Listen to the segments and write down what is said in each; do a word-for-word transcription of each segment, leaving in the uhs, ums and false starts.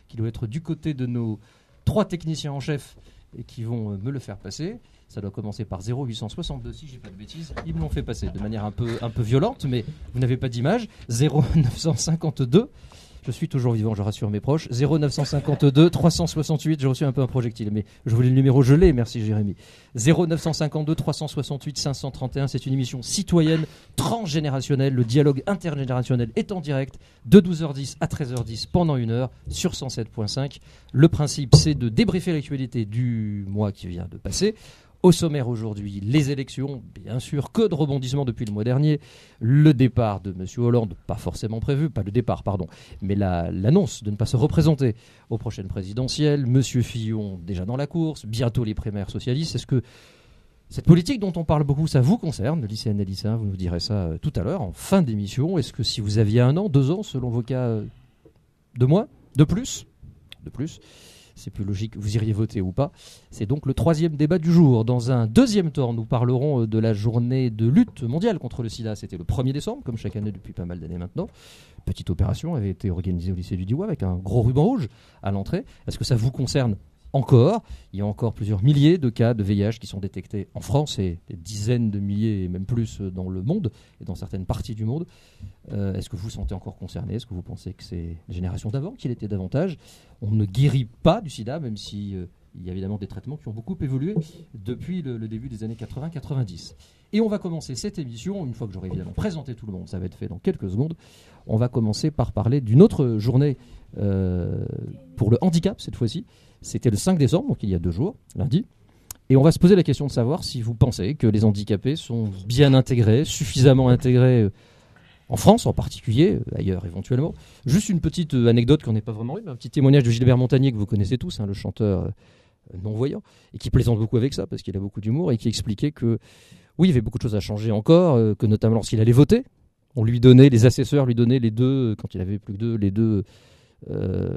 qui doit être du côté de nos trois techniciens en chef et qui vont me le faire passer. Ça doit commencer par zéro huit cent soixante-deux, si j'ai pas de bêtises. Ils me l'ont fait passer de manière un peu, un peu violente, mais vous n'avez pas d'image. zéro neuf cent cinquante-deux. Je suis toujours vivant, je rassure mes proches. zéro neuf cent cinquante-deux trois cent soixante-huit, j'ai reçu un peu un projectile, mais je voulais le numéro gelé, merci Jérémy. zéro neuf cent cinquante-deux trois cent soixante-huit cinq cent trente et un, c'est une émission citoyenne, transgénérationnelle. Le dialogue intergénérationnel est en direct de douze heures dix à treize heures dix pendant une heure sur cent sept point cinq. Le principe, c'est de débriefer l'actualité du mois qui vient de passer. Au sommaire aujourd'hui, les élections, bien sûr, que de rebondissements depuis le mois dernier. Le départ de M. Hollande, pas forcément prévu, pas le départ, pardon, mais la, l'annonce de ne pas se représenter aux prochaines présidentielles. M. Fillon, déjà dans la course, bientôt les primaires socialistes. Est-ce que cette politique dont on parle beaucoup, ça vous concerne, lycéennes et lycéens? Vous nous direz ça euh, tout à l'heure, en fin d'émission. Est-ce que si vous aviez un an, deux ans, selon vos cas, euh, de moins, de plus, de plus c'est plus logique, vous iriez voter ou pas. C'est donc le troisième débat du jour. Dans un deuxième temps, nous parlerons de la journée de lutte mondiale contre le sida. C'était le premier décembre, comme chaque année depuis pas mal d'années maintenant. Petite opération avait été organisée au lycée du Diois avec un gros ruban rouge à l'entrée. Est-ce que ça vous concerne encore? Il y a encore plusieurs milliers de cas de V I H qui sont détectés en France et des dizaines de milliers et même plus dans le monde et dans certaines parties du monde. Euh, est-ce que vous vous sentez encore concerné? Est-ce que vous pensez que c'est la génération d'avant qui l'était davantage? On ne guérit pas du sida, même si euh, il y a évidemment des traitements qui ont beaucoup évolué depuis le, le début des années quatre-vingts quatre-vingt-dix. Et on va commencer cette émission, une fois que j'aurai évidemment présenté tout le monde, ça va être fait dans quelques secondes, on va commencer par parler d'une autre journée euh, pour le handicap cette fois-ci. C'était le cinq décembre, donc il y a deux jours, lundi. Et on va se poser la question de savoir si vous pensez que les handicapés sont bien intégrés, suffisamment intégrés euh, en France en particulier, euh, ailleurs éventuellement. Juste une petite euh, anecdote qu'on n'est pas vraiment eu, mais un petit témoignage de Gilbert Montagnier que vous connaissez tous, hein, le chanteur euh, non-voyant, et qui plaisante beaucoup avec ça parce qu'il a beaucoup d'humour, et qui expliquait que oui, il y avait beaucoup de choses à changer encore, euh, que notamment lorsqu'il allait voter, on lui donnait, les assesseurs lui donnaient les deux, quand il avait plus que deux, les deux... Euh,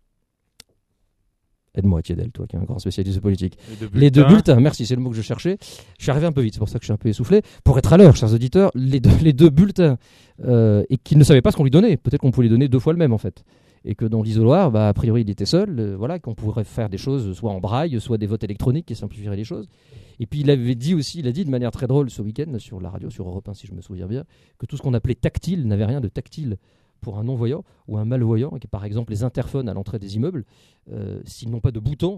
Aide-moi, Thiedel, toi qui es un grand spécialiste de politique. Les deux bulletins. Les deux bulletins, merci, c'est le mot que je cherchais. Je suis arrivé un peu vite, c'est pour ça que je suis un peu essoufflé. Pour être à l'heure, chers auditeurs, les deux, les deux bulletins, euh, et qu'il ne savait pas ce qu'on lui donnait. Peut-être qu'on pouvait lui donner deux fois le même, en fait. Et que dans l'isoloir, bah, a priori, il était seul, euh, voilà, qu'on pourrait faire des choses soit en braille, soit des votes électroniques qui simplifieraient les choses. Et puis il avait dit aussi, il a dit de manière très drôle ce week-end, sur la radio, sur Europe un, si je me souviens bien, que tout ce qu'on appelait tactile n'avait rien de tactile pour un non-voyant ou un malvoyant, et que par exemple les interphones à l'entrée des immeubles, euh, s'ils n'ont pas de bouton,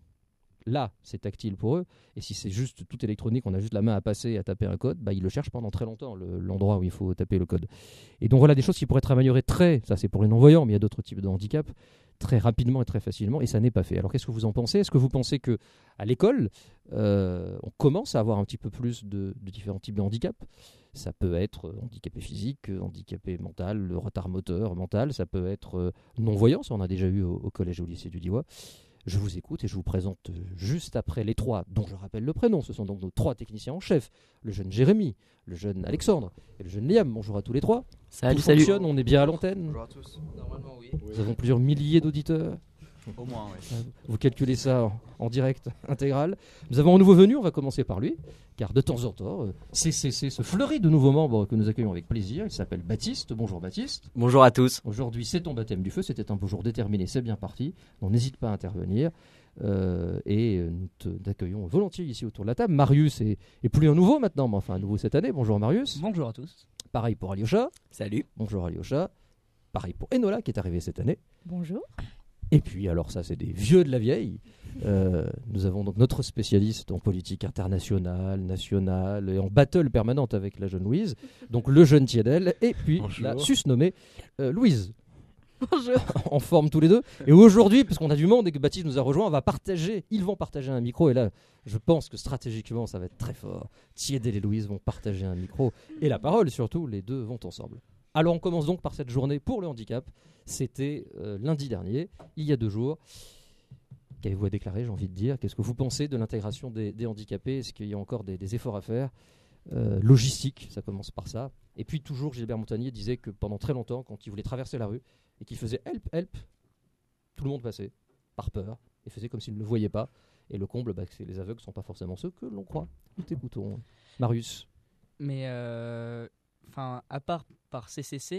là c'est tactile pour eux, et si c'est juste tout électronique, on a juste la main à passer et à taper un code, bah, ils le cherchent pendant très longtemps, le, l'endroit où il faut taper le code. Et donc voilà des choses qui pourraient être améliorées très, ça c'est pour les non-voyants, mais il y a d'autres types de handicap, très rapidement et très facilement, et ça n'est pas fait. Alors qu'est-ce que vous en pensez? Est-ce que vous pensez qu'à l'école, euh, on commence à avoir un petit peu plus de, de différents types de handicap? Ça peut être handicapé physique, handicapé mental, le retard moteur mental, ça peut être euh, non-voyant, ça on a déjà eu au, au collège et au lycée du Diois. Je vous écoute et je vous présente juste après les trois, dont je rappelle le prénom. Ce sont donc nos trois techniciens en chef, le jeune Jérémy, le jeune Alexandre et le jeune Liam. Bonjour à tous les trois. Salut, Tout salut. fonctionne, on est bien à l'antenne. Bonjour à tous. Normalement, oui. Nous avons plusieurs milliers d'auditeurs. Au moins, oui. Vous calculez ça en, en direct intégral. Nous avons un nouveau venu, on va commencer par lui, car de temps en temps, euh, c'est, c'est, c'est ce fleurit de nouveaux membres que nous accueillons avec plaisir. Il s'appelle Baptiste. Bonjour Baptiste. Bonjour à tous. Aujourd'hui, c'est ton baptême du feu. C'était un beau jour déterminé, c'est bien parti. Donc n'hésite pas à intervenir. Euh, et nous te, t'accueillons volontiers ici autour de la table. Marius est, est plus un nouveau maintenant, mais enfin un nouveau cette année. Bonjour Marius. Bonjour à tous. Pareil pour Alyosha. Salut. Bonjour Alyosha. Pareil pour Enola qui est arrivé cette année. Bonjour. Et puis, alors ça, c'est des vieux de la vieille. Euh, nous avons donc notre spécialiste en politique internationale, nationale et en battle permanente avec la jeune Louise. Donc le jeune Thiedel et puis Bonjour. la susnommée euh, Louise. Bonjour. En forme tous les deux. Et aujourd'hui, parce qu'on a du monde et que Baptiste nous a rejoint, on va partager, ils vont partager un micro. Et là, je pense que stratégiquement, ça va être très fort. Thiedel et Louise vont partager un micro. Et la parole, surtout, les deux vont ensemble. Alors on commence donc par cette journée pour le handicap. C'était euh, lundi dernier, il y a deux jours. Qu'avez-vous à déclarer, j'ai envie de dire? Qu'est-ce que vous pensez de l'intégration des, des handicapés? Est-ce qu'il y a encore des, des efforts à faire? euh, Logistique, ça commence par ça. Et puis toujours, Gilbert Montagnier disait que pendant très longtemps, quand il voulait traverser la rue et qu'il faisait « help, help », tout le monde passait, par peur, et faisait comme s'il ne le voyait pas. Et le comble, bah, c'est que les aveugles ne sont pas forcément ceux que l'on croit. Nous t'écoutons. Marius. Mais, euh, à part par C C C,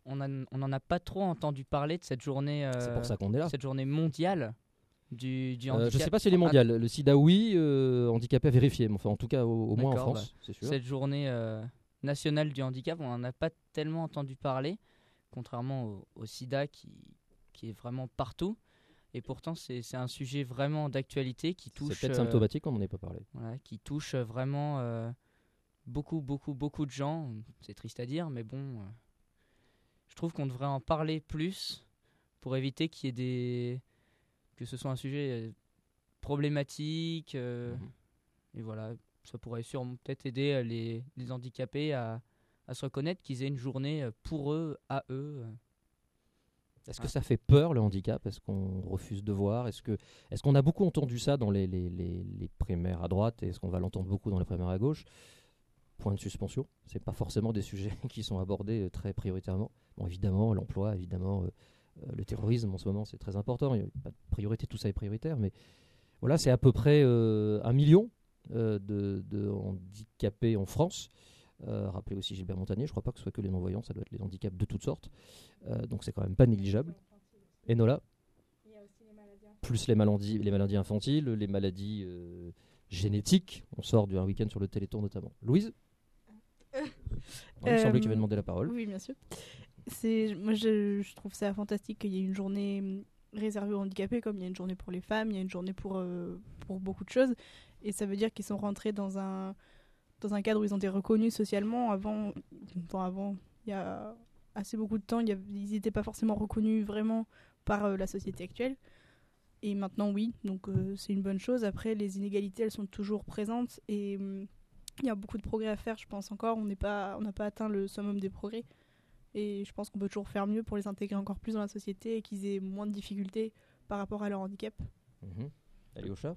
on n'en a pas trop entendu parler de cette journée, euh, C'est pour ça qu'on est là. cette journée mondiale du, du handicap. Euh, je ne sais pas si elle est mondiale. Le sida, oui. Euh, handicapé à vérifier. Mais enfin, en tout cas, au, au moins en D'accord, France, c'est sûr. Cette journée euh, nationale du handicap, on n'en a pas tellement entendu parler, contrairement au, au sida qui, qui est vraiment partout. Et pourtant, c'est, c'est un sujet vraiment d'actualité qui touche... C'est peut-être euh, symptomatique qu'on n'en ait pas parlé. voilà, qui touche vraiment euh, beaucoup, beaucoup, beaucoup de gens. C'est triste à dire, mais bon... Euh, je trouve qu'on devrait en parler plus pour éviter qu'il y ait des... que ce soit un sujet problématique. Euh, mmh. Et voilà, ça pourrait sûrement peut-être aider les, les handicapés à, à se reconnaître, qu'ils aient une journée pour eux, à eux. Est-ce que ça fait peur, le handicap ? Est-ce qu'on refuse de voir ? Est-ce, que, est-ce qu'on a beaucoup entendu ça dans les, les, les, les primaires à droite ? Et est-ce qu'on va l'entendre beaucoup dans les primaires à gauche ? Point de suspension. Ce n'est pas forcément des sujets qui sont abordés très prioritairement. Bon, évidemment, l'emploi, évidemment, euh, le terrorisme, en ce moment, c'est très important. Il n'y a pas de priorité, tout ça est prioritaire. Mais voilà, c'est à peu près euh, un million euh, de, de handicapés en France. Euh, rappelez aussi Gilbert Montagnier, je ne crois pas que ce soit que les non-voyants, ça doit être les handicaps de toutes sortes. Euh, donc c'est quand même pas négligeable. Et Nola, il y a aussi les maladies plus les maladies, les maladies infantiles, les maladies euh, génétiques. On sort d'un week-end sur le Téléthon notamment. Louise euh, ouais, Il me semblait que tu avais demandé la parole. Oui, bien sûr. C'est, moi, je, je trouve ça fantastique qu'il y ait une journée réservée aux handicapés, comme il y a une journée pour les femmes, il y a une journée pour, euh, pour beaucoup de choses. Et ça veut dire qu'ils sont rentrés dans un... dans un cadre où ils ont été reconnus socialement. Avant, enfin avant, il y a assez beaucoup de temps, y a, ils n'étaient pas forcément reconnus vraiment par euh, la société actuelle. Et maintenant, oui, donc euh, c'est une bonne chose. Après, les inégalités, elles sont toujours présentes et il euh, y a beaucoup de progrès à faire, je pense encore. On n'est pas, on n'a pas atteint le summum des progrès. Et je pense qu'on peut toujours faire mieux pour les intégrer encore plus dans la société et qu'ils aient moins de difficultés par rapport à leur handicap. Mmh. Allez au chat.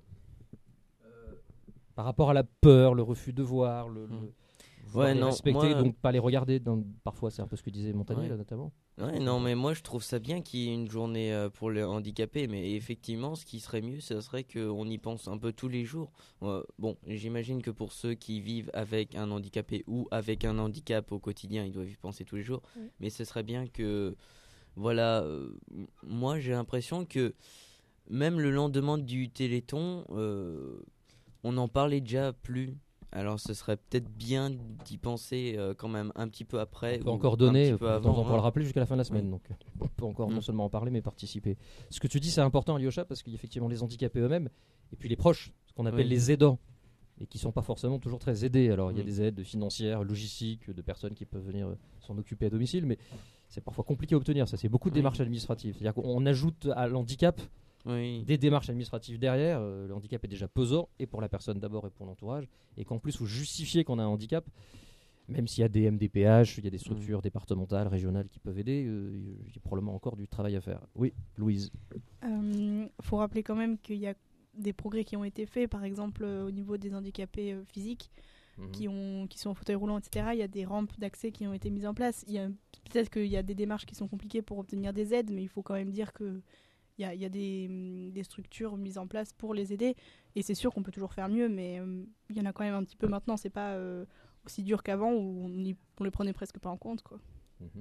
Par rapport à la peur, le refus de voir, le, le ouais, les non, respecter, moi... donc pas les regarder. Dans, parfois, c'est un peu ce que disait Montagnier, ouais. là, notamment. Ouais, non, mais moi, je trouve ça bien qu'il y ait une journée euh, pour les handicapés. Mais effectivement, ce qui serait mieux, ce serait qu'on y pense un peu tous les jours. Euh, bon, j'imagine que pour ceux qui vivent avec un handicapé ou avec un handicap au quotidien, ils doivent y penser tous les jours. Oui. Mais ce serait bien que... Voilà, euh, moi, j'ai l'impression que même le lendemain du Téléthon... Euh, on n'en parlait déjà plus. Alors ce serait peut-être bien d'y penser euh, quand même un petit peu après. On peut encore donner, on avant, pourra hein. le rappeler jusqu'à la fin de la semaine. Oui. Donc on peut encore mmh. non seulement en parler mais participer. Ce que tu dis c'est important Alyosha parce qu'il y a effectivement les handicapés eux-mêmes et puis les proches, ce qu'on appelle oui. les aidants et qui ne sont pas forcément toujours très aidés. Alors il oui. y a des aides financières, logistiques, de personnes qui peuvent venir s'en occuper à domicile mais c'est parfois compliqué à obtenir. Ça c'est beaucoup de oui. démarches administratives. C'est-à-dire qu'on ajoute à l'handicap oui. des démarches administratives derrière, euh, le handicap est déjà pesant, et pour la personne d'abord et pour l'entourage, et qu'en plus il faut justifier qu'on a un handicap, même s'il y a des M D P H, il y a des structures mmh. départementales, régionales qui peuvent aider, euh, il y a probablement encore du travail à faire. Oui, Louise. Il euh, faut rappeler quand même qu'il y a des progrès qui ont été faits, par exemple euh, au niveau des handicapés euh, physiques, mmh. qui, ont, qui sont en fauteuil roulant, et cetera. Il y a des rampes d'accès qui ont été mises en place. Il y a, peut-être qu'il y a des démarches qui sont compliquées pour obtenir des aides, mais il faut quand même dire que Il y a, il y a des, des structures mises en place pour les aider. Et c'est sûr qu'on peut toujours faire mieux, mais euh, il y en a quand même un petit peu maintenant. C'est pas euh, aussi dur qu'avant où on, y, on les prenait presque pas en compte, quoi. Mmh.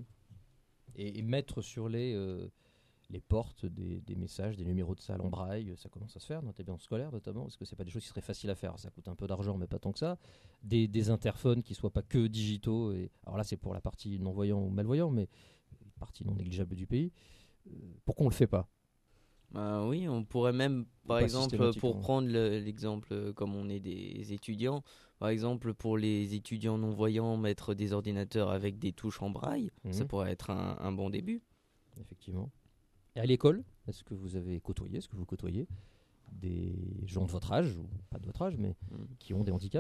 Et, et mettre sur les, euh, les portes des, des messages, des numéros de salle en braille, ça commence à se faire dans tes bancs scolaires notamment. Est-ce que c'est pas des choses qui seraient faciles à faire ? Ça coûte un peu d'argent, mais pas tant que ça. Des, des interphones qui soient pas que digitaux. Et, alors là, c'est pour la partie non-voyant ou malvoyant, mais partie non négligeable du pays. Euh, pourquoi on le fait pas ? Euh, oui, on pourrait même, par exemple, pour prendre le, l'exemple, comme on est des étudiants, par exemple, pour les étudiants non-voyants, mettre des ordinateurs avec des touches en braille, mmh. ça pourrait être un, un bon début. Effectivement. Et à l'école, est-ce que vous avez côtoyé, est-ce que vous côtoyez des gens de votre âge, ou pas de votre âge, mais mmh. qui ont des handicaps ?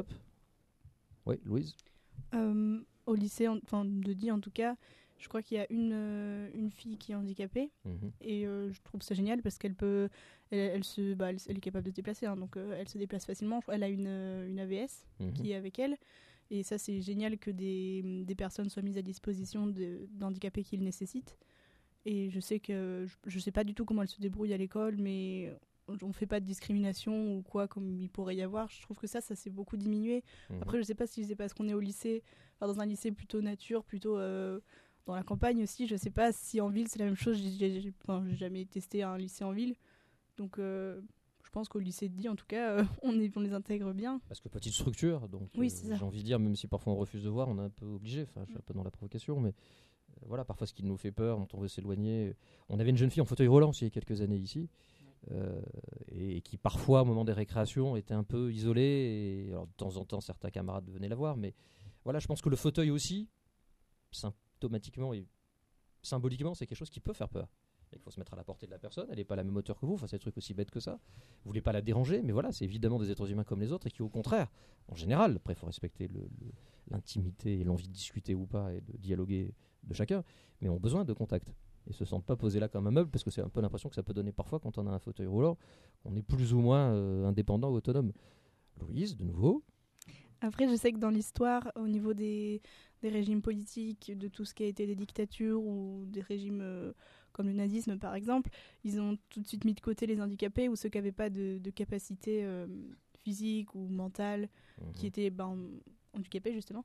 Oui, Louise ? euh, Au lycée, enfin de dit en tout cas, je crois qu'il y a une, euh, une fille qui est handicapée mmh. et euh, je trouve ça génial parce qu'elle peut, elle, elle, se, bah, elle, elle est capable de se déplacer, hein, donc euh, elle se déplace facilement. Elle a une, une A V S mmh. qui est avec elle et ça c'est génial que des, des personnes soient mises à disposition de, d'handicapés qui le nécessitent. Et je sais que, je, je sais pas du tout comment elle se débrouille à l'école, mais on ne fait pas de discrimination ou quoi comme il pourrait y avoir. Je trouve que ça, ça s'est beaucoup diminué. Mmh. Après, je sais pas si c'est parce qu'on est au lycée, enfin, dans un lycée plutôt nature, plutôt... Euh, dans la campagne aussi. Je sais pas si en ville c'est la même chose. J'ai, j'ai, j'ai, enfin, j'ai jamais testé un lycée en ville. Donc euh, je pense qu'au lycée de Die, en tout cas, euh, on, est, on les intègre bien. Parce que petite structure, donc Oui, euh, c'est ça. j'ai envie de dire, même si parfois on refuse de voir, on est un peu obligé. Enfin, je suis un peu dans la provocation, mais euh, voilà, parfois ce qui nous fait peur, dont on veut s'éloigner. On avait une jeune fille en fauteuil roulant aussi il y a quelques années ici, euh, et, et qui parfois, au moment des récréations, était un peu isolée. Et, alors de temps en temps, certains camarades venaient la voir, mais voilà, je pense que le fauteuil aussi, symptomatiquement et symboliquement, c'est quelque chose qui peut faire peur. Il faut se mettre à la portée de la personne, elle n'est pas à la même hauteur que vous, enfin, c'est des trucs aussi bêtes que ça. Vous voulez pas la déranger, mais voilà, c'est évidemment des êtres humains comme les autres et qui, au contraire, en général, après, il faut respecter le, le, l'intimité et l'envie de discuter ou pas et de dialoguer de chacun, mais ont besoin de contact et se sentent pas posés là comme un meuble, parce que c'est un peu l'impression que ça peut donner parfois quand on a un fauteuil roulant, on est plus ou moins euh, indépendant ou autonome. Louise, de nouveau. Après, je sais que dans l'histoire, au niveau des, des régimes politiques, de tout ce qui a été des dictatures ou des régimes euh, comme le nazisme par exemple, ils ont tout de suite mis de côté les handicapés ou ceux qui n'avaient pas de, de capacité euh, physique ou mentale, mmh. qui étaient ben, handicapés justement.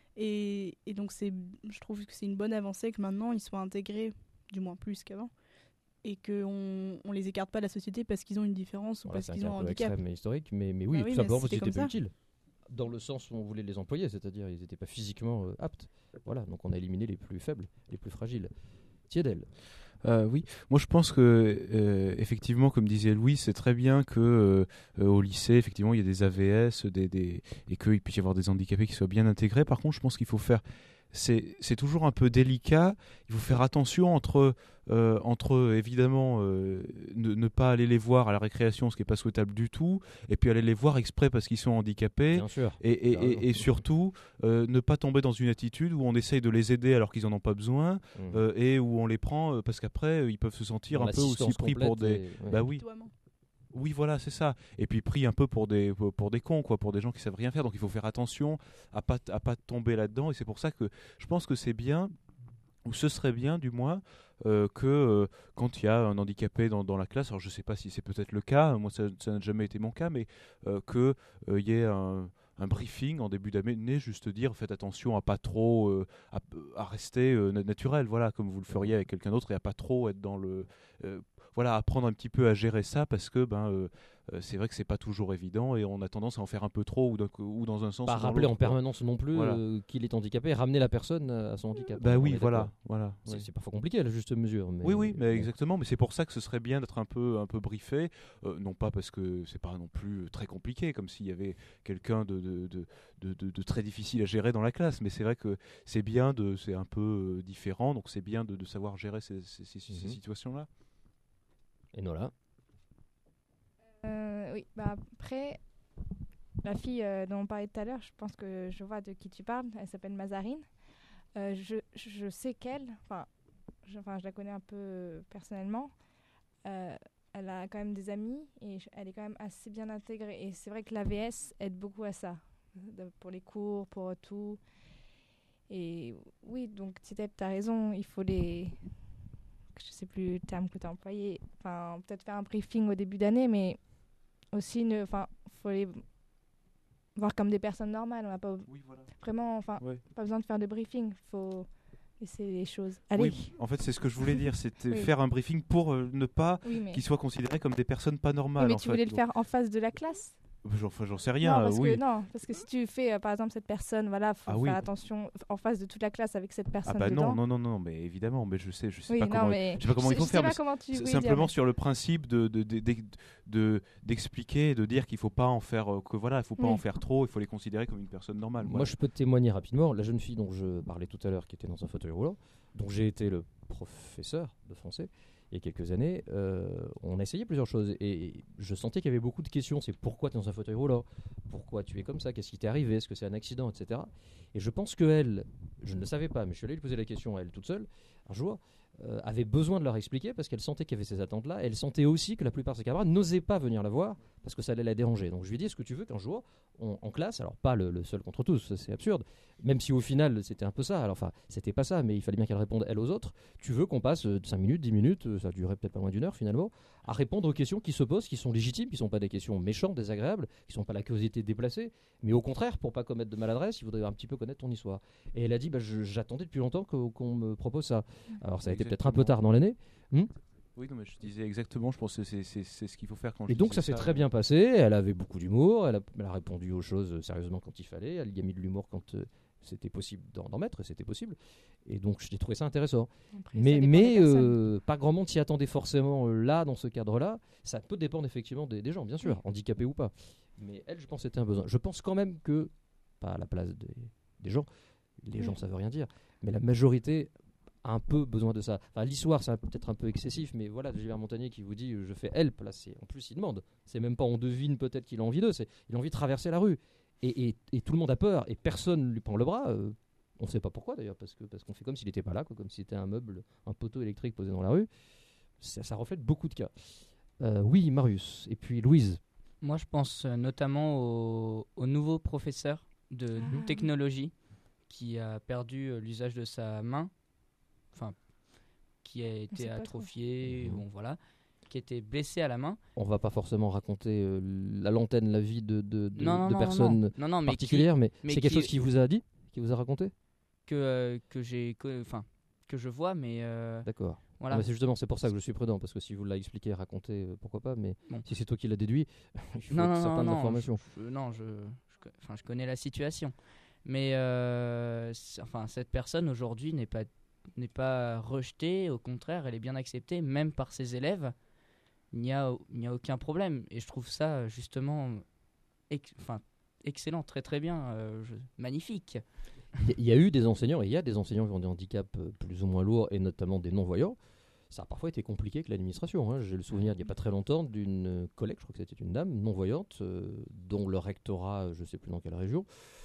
Et, et donc c'est, je trouve que c'est une bonne avancée que maintenant ils soient intégrés, du moins plus qu'avant, et qu'on ne les écarte pas de la société parce qu'ils ont une différence ou voilà, parce qu'ils ont un handicap. C'est un peu extrême mais historique, mais, mais oui, bah tout oui, simplement parce qu'ils c'était étaient pas ça. utiles. Dans le sens où on voulait les employer, c'est-à-dire ils n'étaient pas physiquement euh, aptes. Voilà, donc on a éliminé les plus faibles, les plus fragiles. Thiedel. Euh, oui, moi je pense que euh, effectivement, comme disait Louis, c'est très bien que euh, au lycée, effectivement, il y a des A V S, des, des, et qu'il puisse y avoir des handicapés qui soient bien intégrés. Par contre, je pense qu'il faut faire, c'est, c'est toujours un peu délicat. Il faut faire attention entre, euh, entre évidemment, euh, ne, ne pas aller les voir à la récréation, ce qui n'est pas souhaitable du tout, et puis aller les voir exprès parce qu'ils sont handicapés. Bien sûr. Et, et, et, et surtout, euh, ne pas tomber dans une attitude où on essaye de les aider alors qu'ils n'en ont pas besoin, mmh. euh, et où on les prend euh, parce qu'après, euh, ils peuvent se sentir dans un peu aussi pris pour des... Et... Ouais. Bah oui. Oui, voilà, c'est ça. Et puis pris un peu pour des, pour, pour des cons, quoi, pour des gens qui savent rien faire. Donc il faut faire attention à pas, à pas tomber là-dedans. Et c'est pour ça que je pense que c'est bien, ou ce serait bien du moins, euh, que euh, quand il y a un handicapé dans, dans la classe, alors je ne sais pas si c'est peut-être le cas, moi ça, ça n'a jamais été mon cas, mais euh, qu'il euh, y ait un... un briefing en début d'année, juste dire faites attention à pas trop euh, à, à rester euh, naturel, voilà, comme vous le feriez avec quelqu'un d'autre, et à pas trop être dans le euh, voilà, apprendre un petit peu à gérer ça, parce que ben euh, euh, c'est vrai que c'est pas toujours évident et on a tendance à en faire un peu trop ou, ou dans un sens pas ou dans rappeler l'autre, en permanence non plus voilà. euh, qu'il est handicapé et ramener la personne à son handicap. Bah oui, voilà, voilà. C'est, oui. c'est parfois compliqué à la juste mesure. Mais oui, oui, mais bon. exactement. Mais c'est pour ça que ce serait bien d'être un peu, un peu briefé, euh, non pas parce que c'est pas non plus très compliqué, comme s'il y avait quelqu'un de, de, de, de, de, de très difficile à gérer dans la classe. Mais c'est vrai que c'est bien de, c'est un peu euh, différent, donc c'est bien de, de savoir gérer ces, ces, ces, mm-hmm. ces situations-là. Et Nola. Euh, oui, bah après, la fille euh, dont on parlait tout à l'heure, je pense que je vois de qui tu parles, elle s'appelle Mazarine. Euh, je, je sais qu'elle, enfin je, je la connais un peu personnellement, euh, elle a quand même des amis et elle est quand même assez bien intégrée. Et c'est vrai que l'A V S aide beaucoup à ça, de, pour les cours, pour tout. Et oui, donc Titep, tu as raison, il faut les... je sais plus le terme que tu as employé, enfin peut-être faire un briefing au début d'année, mais aussi ne, enfin faut les voir comme des personnes normales. On n'a pas oui, voilà. vraiment, enfin ouais. pas besoin de faire de briefing, faut laisser les choses aller. Oui, en fait c'est ce que je voulais dire, c'était oui. faire un briefing pour euh, ne pas oui, mais... qu'ils soient considérés comme des personnes pas normales. Oui, mais en tu fait. voulais le Donc... faire en face de la classe. J'en, j'en sais rien, non, parce euh, oui. Que, non, parce que si tu fais, euh, par exemple, cette personne, voilà, faut ah, faire oui. attention en face de toute la classe avec cette personne ah bah dedans. non, non, non, non, mais évidemment, mais je sais, je sais oui, pas non, comment, mais... je sais pas comment je il faut sais, faire. Je mais sais pas comment tu... oui, simplement dire, sur le principe de, de, de, de, de d'expliquer, de dire qu'il faut pas en faire, euh, que voilà, il faut pas oui. en faire trop, il faut les considérer comme une personne normale. Moi, voilà. je peux te témoigner rapidement. La jeune fille dont je parlais tout à l'heure, qui était dans un fauteuil roulant, dont j'ai été le professeur de français il y a quelques années, euh, on a essayé plusieurs choses et je sentais qu'il y avait beaucoup de questions. C'est pourquoi tu es dans un fauteuil roulant, pourquoi tu es comme ça, qu'est-ce qui t'est arrivé, est-ce que c'est un accident, et cetera. Et je pense qu'elle, je ne le savais pas, mais je suis allé lui poser la question à elle toute seule un jour, euh, avait besoin de leur expliquer parce qu'elle sentait qu'il y avait ces attentes-là. Elle sentait aussi que la plupart de ses camarades n'osaient pas venir la voir parce que ça allait la déranger. Donc je lui ai dit, est-ce que tu veux qu'un jour, on, en classe, alors pas le, le seul contre tous, ça, c'est absurde, même si au final c'était un peu ça, alors enfin c'était pas ça, mais il fallait bien qu'elle réponde elle aux autres, tu veux qu'on passe euh, cinq minutes, dix minutes, euh, ça durait peut-être pas moins d'une heure finalement, à répondre aux questions qui se posent, qui sont légitimes, qui sont pas des questions méchantes, désagréables, qui sont pas la curiosité déplacée, mais au contraire, pour pas commettre de maladresse, il faudrait un petit peu connaître ton histoire. Et elle a dit, bah, je- j'attendais depuis longtemps que- qu'on me propose ça. Alors ça a été peut-être un peu Exactement. tard dans l'année. Hmm Oui, non, mais je disais exactement, je pense que c'est, c'est, c'est ce qu'il faut faire quand Et je donc ça disais s'est très bien passé, elle avait beaucoup d'humour, elle a, elle a répondu aux choses euh, sérieusement quand il fallait, elle y a mis de l'humour quand euh, c'était possible d'en, d'en mettre, et c'était possible. Et donc j'ai trouvé ça intéressant. Après, ça Mais, dépend mais des personnes. euh, pas grand monde s'y attendait forcément euh, là, dans ce cadre-là. Ça peut dépendre effectivement des, des gens, bien sûr, handicapés ou pas. Mais elle, je pense que c'était un besoin. Je pense quand même que, pas à la place des, des gens, les Oui. gens ça veut rien dire, mais la majorité a un peu besoin de ça. Enfin, l'histoire, c'est un- peut-être un peu excessif, mais voilà, Gilbert Montagnier qui vous dit euh, je fais help, là, c'est, en plus il demande. C'est même pas on devine peut-être qu'il a envie d'eux, c'est il a envie de traverser la rue. Et, et- et tout le monde a peur, et personne lui prend le bras. euh, on sait pas pourquoi d'ailleurs, parce, que, parce qu'on fait comme s'il n'était pas là, quoi, comme si c'était un meuble, un poteau électrique posé dans la rue. Ça, ça reflète beaucoup de cas. Euh, oui, Marius. Et puis Louise. Moi, je pense euh, notamment au, au nouveau professeur de Ah. technologie qui a perdu euh, l'usage de sa main, enfin, qui a été sait pas trop. atrophié, Mhm. bon voilà, qui était blessé à la main. On va pas forcément raconter euh, à l'antenne la vie de, de, de- non, non, de non, personnes non, non, non, mais qui- particulières, mais, mais c'est quelque qui- chose qui vous a dit, qui vous a raconté. que euh, que j'ai, que- enfin, que je vois, mais euh, D'accord. voilà. Ah, mais c'est justement c'est pour ça que je suis prudent, parce que si vous l'avez expliqué, raconté, euh, pourquoi pas, mais Bon. si c'est toi qui l'as déduit, il faut Non, non, non, certaines non, informations. je, je- non, je, je, co- enfin, je connais la situation. Mais euh, c'est- enfin, cette personne aujourd'hui n'est pas, n'est pas rejetée, au contraire, elle est bien acceptée, même par ses élèves. Il n'y a, il n'y a aucun problème. Et je trouve ça justement ex- enfin, excellent, très très bien, euh, je- magnifique. Il y, a- il y a eu des enseignants, et il y a des enseignants qui ont des handicaps euh, plus ou moins lourds, et notamment des non-voyants. Ça a parfois été compliqué avec l'administration. hein. J'ai le souvenir, il n'y a pas très longtemps, d'une euh, collègue, je crois que c'était une dame non-voyante, euh, dont le rectorat, euh, je ne sais plus dans quelle région,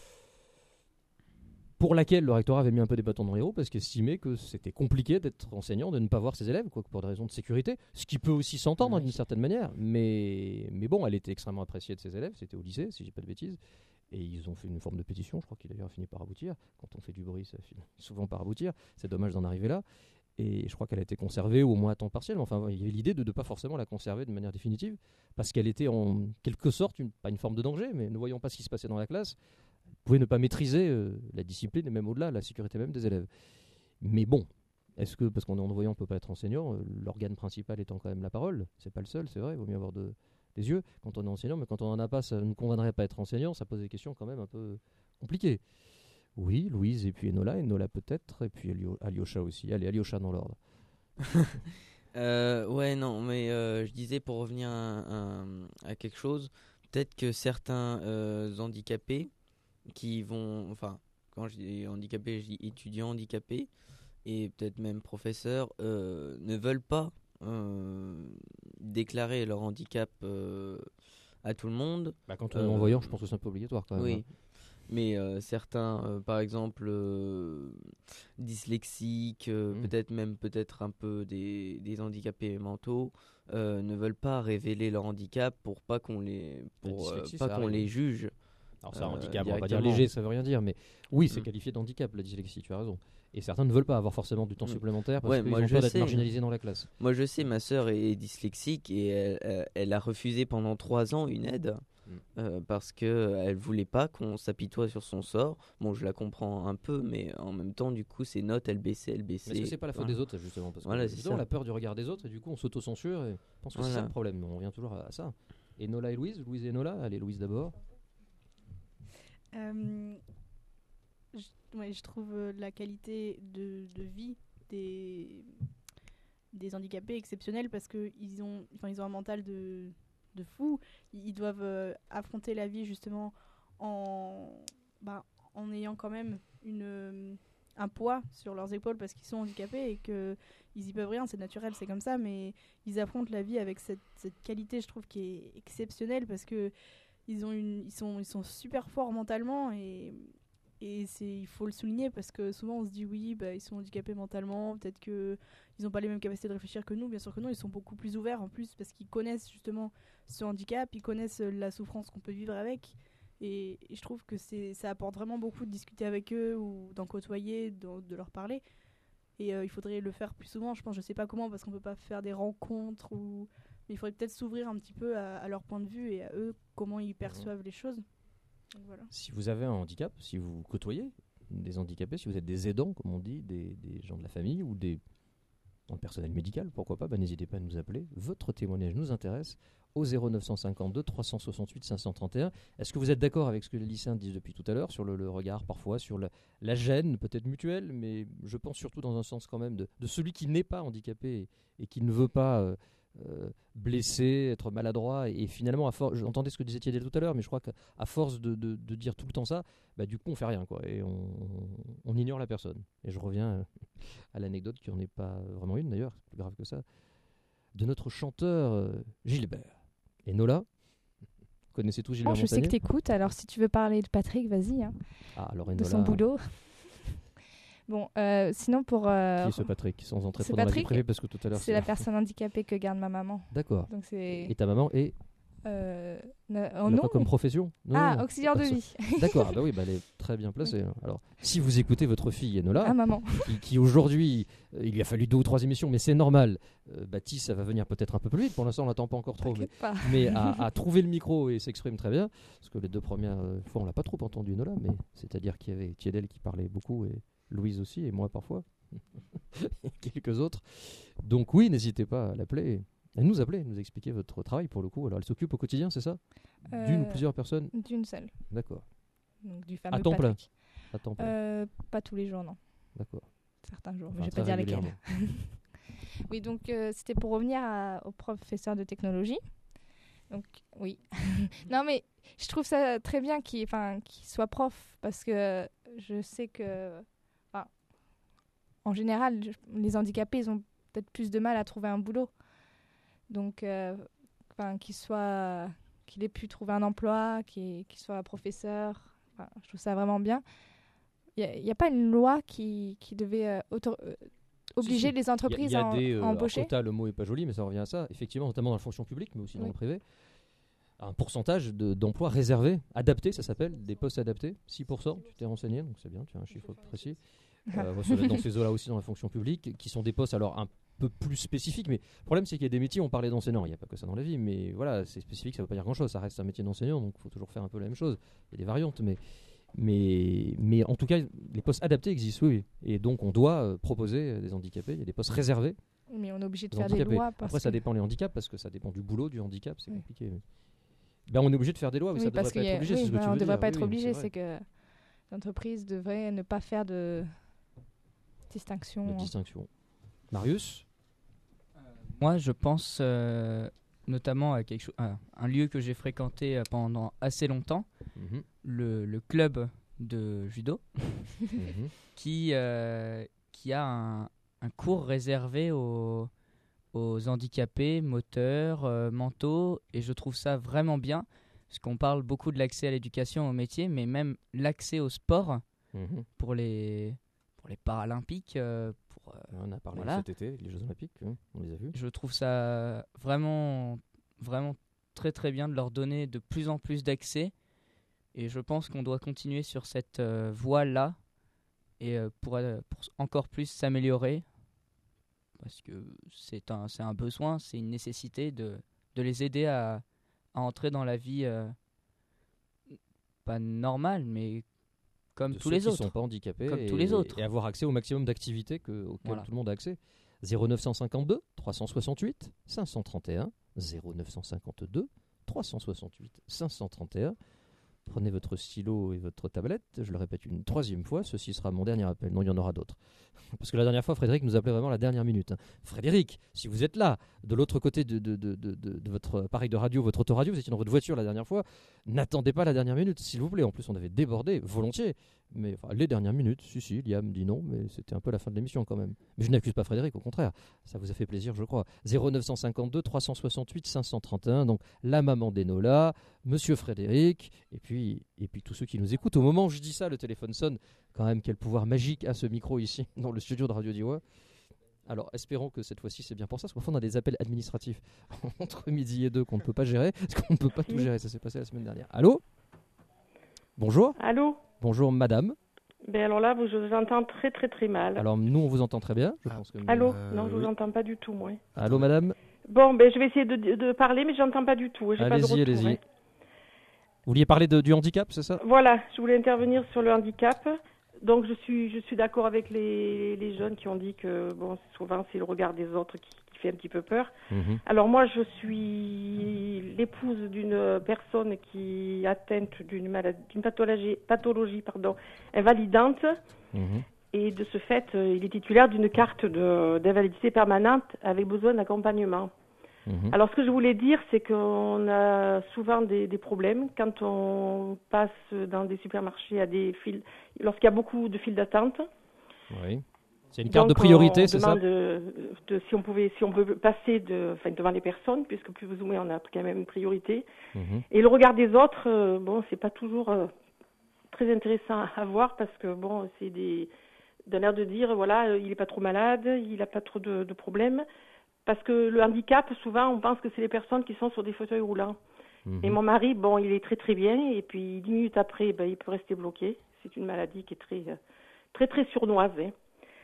pour laquelle le rectorat avait mis un peu des bâtons dans les roues, parce qu'il estimait que c'était compliqué d'être enseignant, de ne pas voir ses élèves, quoi, pour des raisons de sécurité, ce qui peut aussi s'entendre Oui. d'une certaine manière. Mais, mais bon, elle était extrêmement appréciée de ses élèves, c'était au lycée, si je dis pas de bêtises. Et ils ont fait une forme de pétition, je crois qu'il d'ailleurs a fini par aboutir. Quand on fait du bruit, ça finit souvent par aboutir. C'est dommage d'en arriver là. Et je crois qu'elle a été conservée, ou au moins à temps partiel. Mais enfin, il y avait l'idée de ne pas forcément la conserver de manière définitive, parce qu'elle était en quelque sorte, une, pas une forme de danger, mais ne voyant pas ce qui se passait dans la classe, pouvait ne pas maîtriser euh, la discipline, et même au-delà, la sécurité même des élèves. Mais bon, est-ce que, parce qu'on est en-voyant, on ne peut pas être enseignant, euh, l'organe principal étant quand même la parole, c'est pas le seul, c'est vrai, il vaut mieux avoir de, des yeux quand on est enseignant, mais quand on n'en a pas, ça ne nous condamnerait pas à être enseignant, ça pose des questions quand même un peu compliquées. Oui, Louise, et puis Enola, Enola peut-être, et puis Alio- Alyosha aussi. Allez, Alyosha dans l'ordre. Euh, ouais, non, mais euh, je disais pour revenir à, à- à quelque chose, peut-être que certains euh, handicapés qui vont, enfin, quand je dis handicapés, je dis étudiants handicapés et peut-être même professeurs, euh, ne veulent pas euh, déclarer leur handicap euh, à tout le monde. Bah, quand on est Euh, non-voyant, je pense que c'est un peu obligatoire quand même. Oui. Mais euh, certains, euh, par exemple, euh, dyslexiques, euh, Mm. peut-être même peut-être un peu des, des handicapés mentaux, euh, ne veulent pas révéler leur handicap pour pas qu'on les, La pour, euh, dyslexie, pas ça qu'on arrive. les juge. Alors ça, Euh, handicap, on va pas dire directement. léger, ça veut rien dire, mais oui, c'est Mm. qualifié d'handicap, la dyslexie, tu as raison. Et certains ne veulent pas avoir forcément du temps Mm. supplémentaire parce Ouais, qu'ils moi, ont je peur d'être sais. marginalisés dans la classe. Moi, je sais, ma sœur est dyslexique et elle, euh, elle a refusé pendant trois ans une aide Mm. euh, parce que elle voulait pas qu'on s'apitoie sur son sort. Bon, je la comprends un peu, mais en même temps, du coup, ses notes, elles baissaient, elles baissaient. Mais est-ce que c'est pas la faute Voilà. des autres, justement parce que Voilà, c'est justement, on ça. a peur du regard des autres et du coup on s'auto-censure et je pense que c'est Voilà. ça le problème. Mais on revient toujours à, à ça. Et Nola et Louise, Louise et Nola, allez Louise d'abord. Euh, je, ouais, je trouve euh, la qualité de, de vie des, des handicapés exceptionnelle parce qu'ils ont, enfin, ils ont un mental de, de fou. Ils, ils doivent euh, affronter la vie justement en, bah, en ayant quand même une, euh, un poids sur leurs épaules parce qu'ils sont handicapés et qu'ils y peuvent rien, c'est naturel, c'est comme ça, mais ils affrontent la vie avec cette, cette qualité, je trouve, qui est exceptionnelle parce que ils, ont une, ils, sont, ils sont super forts mentalement et, Et c'est, il faut le souligner parce que souvent on se dit oui, bah, ils sont handicapés mentalement, peut-être qu'ils n'ont pas les mêmes capacités de réfléchir que nous. Bien sûr que non, ils sont beaucoup plus ouverts en plus parce qu'ils connaissent justement ce handicap, ils connaissent la souffrance qu'on peut vivre avec. Et, et je trouve que c'est, ça apporte vraiment beaucoup de discuter avec eux ou d'en côtoyer, de, de leur parler. Et euh, il faudrait le faire plus souvent, je pense. Je sais pas comment parce qu'on peut pas faire des rencontres, ou... mais il faudrait peut-être s'ouvrir un petit peu à, à leur point de vue et à eux, comment ils perçoivent mmh. les choses. Donc, voilà. Si vous avez un handicap, si vous côtoyez des handicapés, si vous êtes des aidants, comme on dit, des, des gens de la famille ou des dans le personnel médical, pourquoi pas, bah, n'hésitez pas à nous appeler. Votre témoignage nous intéresse au zéro neuf cent cinquante-deux trois cent soixante-huit cinq cent trente et un. Est-ce que vous êtes d'accord avec ce que les lycéens disent depuis tout à l'heure sur le, le regard parfois, sur le, la gêne peut-être mutuelle, mais je pense surtout dans un sens quand même de, de celui qui n'est pas handicapé et, et qui ne veut pas euh, euh, blesser, être maladroit, et, et finalement, à force, j'entendais ce que disait Thiedel tout à l'heure, mais je crois qu'à force de, de, de dire tout le temps ça, bah, du coup on fait rien, quoi, et on, on ignore la personne. Et je reviens à l'anecdote qui n'en est pas vraiment une d'ailleurs, c'est plus grave que ça, de notre chanteur euh, Gilbert. Et Nola, vous connaissez tous Gilbert oh, je Montagnier ? sais que t'écoutes, alors si tu veux parler de Patrick, vas-y. Hein, ah, alors de Enola, son boulot. Bon, euh, sinon pour... Euh, qui est ce Patrick ? Sans entrer ce trop dans la vie Patrick, privée, parce que tout à l'heure... C'est la personne handicapée que garde ma maman. D'accord. Donc c'est... Et ta maman est... Euh, ne- Elle oh a non pas comme profession ? Non, Ah, non, auxiliaire de personne. vie. D'accord, ah bah oui, bah elle est très bien placée. hein. Alors, si vous écoutez votre fille Enola, Ah, maman. qui, qui aujourd'hui, euh, il lui a fallu deux ou trois émissions, mais c'est normal. Euh, Baptiste, ça va venir peut-être un peu plus vite. Pour l'instant, on l'attend pas encore trop, mais, T'inquiète pas. mais à, à trouver le micro et s'exprime très bien. Parce que les deux premières euh, fois, on l'a pas trop entendu Enola, mais c'est-à-dire qu'il y avait Thiedel qui parlait beaucoup et Louise aussi, et moi parfois, et quelques autres. Donc oui, n'hésitez pas à l'appeler. Elle nous appelait, nous expliquer votre travail pour le coup. Alors elle s'occupe au quotidien, c'est ça ? Euh, D'une ou plusieurs personnes ? D'une seule. D'accord. Donc du fameux À temps plein. Patrick. À temps plein. Euh, pas tous les jours, non. D'accord. Certains jours, Enfin, mais je vais très pas dire lesquels. régulièrement. Oui, donc euh, c'était pour revenir à- au professeur de technologie. Donc oui. Non, mais je trouve ça très bien qu'il, enfin, qu'il soit prof, parce que je sais que, enfin, en général, je- les handicapés, ils ont peut-être plus de mal à trouver un boulot. Donc, euh, enfin, qu'il soit, qu'il ait pu trouver un emploi, qu'il, qu'il soit professeur, enfin, je trouve ça vraiment bien. Il n'y a, a pas une loi qui, qui devait euh, auto- euh, obliger Si, si. les entreprises Il y a, à, il y a des, en- euh, à embaucher. alors, quota, le mot est pas joli, mais ça revient à ça. Effectivement, notamment dans la fonction publique, mais aussi dans Oui. le privé. Un pourcentage de, d'emplois réservés, adaptés, ça s'appelle, des postes adaptés, six pour cent. Tu t'es renseigné, donc c'est bien, tu as un chiffre précis. Euh, ça va être dans ces eaux-là aussi dans la fonction publique, qui sont des postes alors un peu plus spécifiques. Mais le problème, c'est qu'il y a des métiers, on parlait d'enseignants, il n'y a pas que ça dans la vie, mais voilà, c'est spécifique, ça ne veut pas dire grand-chose. Ça reste un métier d'enseignant, donc il faut toujours faire un peu la même chose. Il y a des variantes, mais. Mais, mais en tout cas, les postes adaptés existent, oui. Et donc, on doit euh, proposer des handicapés. Il y a des postes réservés Mais on est obligé de aux faire des handicapés. lois. Parce Après, ça que... dépend les handicaps, parce que ça dépend du boulot, du handicap, c'est Oui. compliqué. mais- Ben, on est obligé de faire des lois, oui, Oui, ça parce devrait qu'il pas y être a- obligé, oui, c'est ce que bah, tu on veux ne devrait dire. pas Oui, être oui, obligé, c'est c'est que l'entreprise devrait ne pas faire de distinction. vrai. De distinction. Marius ? Moi, je pense euh, notamment à quelque chose, à un lieu que j'ai fréquenté euh, pendant assez longtemps, Mhm, le, le club de judo, mhm. qui, euh, qui a un, un cours réservé aux, aux handicapés moteurs, euh, mentaux, et je trouve ça vraiment bien, parce qu'on parle beaucoup de l'accès à l'éducation, au métier, mais même l'accès au sport Mhm. pour les, pour les Paralympiques, euh, pour, euh, On a parlé Voilà. cet été, les Jeux Olympiques, hein, on les a vus. je trouve ça vraiment, vraiment très très bien de leur donner de plus en plus d'accès, et je pense qu'on doit continuer sur cette euh, voie-là, et euh, pour, euh, pour encore plus s'améliorer, parce que c'est un, c'est un besoin, c'est une nécessité de, de les aider à, à entrer dans la vie, euh, pas normale, mais comme De tous ceux les qui autres. sont pas handicapés Comme et, tous les autres. et avoir accès au maximum d'activités que, auxquelles Voilà. tout le monde a accès. zéro neuf cent cinquante-deux trois cent soixante-huit cinq cent trente et un zéro neuf cent cinquante-deux trois cent soixante-huit cinq cent trente et un. Prenez votre stylo et votre tablette, je le répète une troisième fois, ceci sera mon dernier appel. Non, il y en aura d'autres. Parce que la dernière fois, Frédéric nous appelait vraiment à la dernière minute. hein. Frédéric, si vous êtes là, de l'autre côté de, de, de, de, de- de votre appareil de radio, votre autoradio, vous étiez dans votre voiture la dernière fois, n'attendez pas la dernière minute, s'il vous plaît. En plus, on avait débordé volontiers. Mais enfin, les dernières minutes, si, si, Liam dit non, mais c'était un peu la fin de l'émission quand même. Mais je n'accuse pas Frédéric, au contraire. Ça vous a fait plaisir, je crois. zéro neuf cent cinquante-deux trois cent soixante-huit cinq cent trente et un, donc la maman d'Enola, monsieur Frédéric, et puis, et puis tous ceux qui nous écoutent. Au moment où je dis ça, le téléphone sonne. Quand même, quel pouvoir magique a ce micro ici, dans le studio de Radio Diois. Alors, espérons que cette fois-ci, c'est bien pour ça, parce qu'au fond, on a des appels administratifs entre midi et deux qu'on ne peut pas gérer, parce qu'on ne peut pas tout gérer. Ça s'est passé la semaine dernière. Allô ? Bonjour. Allô ? Bonjour, madame. Ben alors là, vous, je vous entends très très très mal. Alors, nous, on vous entend très bien. Je pense que... Allô ? Euh, Non, je oui. vous entends pas du tout, moi. Allô, madame ? Bon, ben je vais essayer de, de parler, mais j'entends pas du tout. J'ai pas de Allez-y, retour, allez-y. hein. Vous vouliez parler de, du handicap, c'est ça ? Voilà, je voulais intervenir sur le handicap. Donc je suis je suis d'accord avec les, les jeunes qui ont dit que bon souvent c'est le regard des autres qui, qui fait un petit peu peur. Mhm. Alors moi je suis l'épouse d'une personne qui est atteinte d'une maladie, d'une pathologie pathologie pardon invalidante. Mhm. Et de ce fait, euh, il est titulaire d'une carte de, d'invalidité permanente avec besoin d'accompagnement. Mhm. Alors, ce que je voulais dire, c'est qu'on a souvent des, des problèmes quand on passe dans des supermarchés à des files, lorsqu'il y a beaucoup de files d'attente. Oui. C'est une carte Donc, de priorité, on c'est ça ? demande de, de, si on pouvait, si on peut passer de, enfin, devant les personnes, puisque plus ou moins on a quand même une priorité. Mhm. Et le regard des autres, euh, bon, c'est pas toujours euh, très intéressant à voir parce que bon, c'est des d'un air de dire voilà, euh, il est pas trop malade, il a pas trop de, de problèmes. Parce que le handicap, souvent, on pense que c'est les personnes qui sont sur des fauteuils roulants. Mhm. Et mon mari, bon, il est très très bien, et puis dix minutes après, ben, il peut rester bloqué. C'est une maladie qui est très très très sournoise. Hein.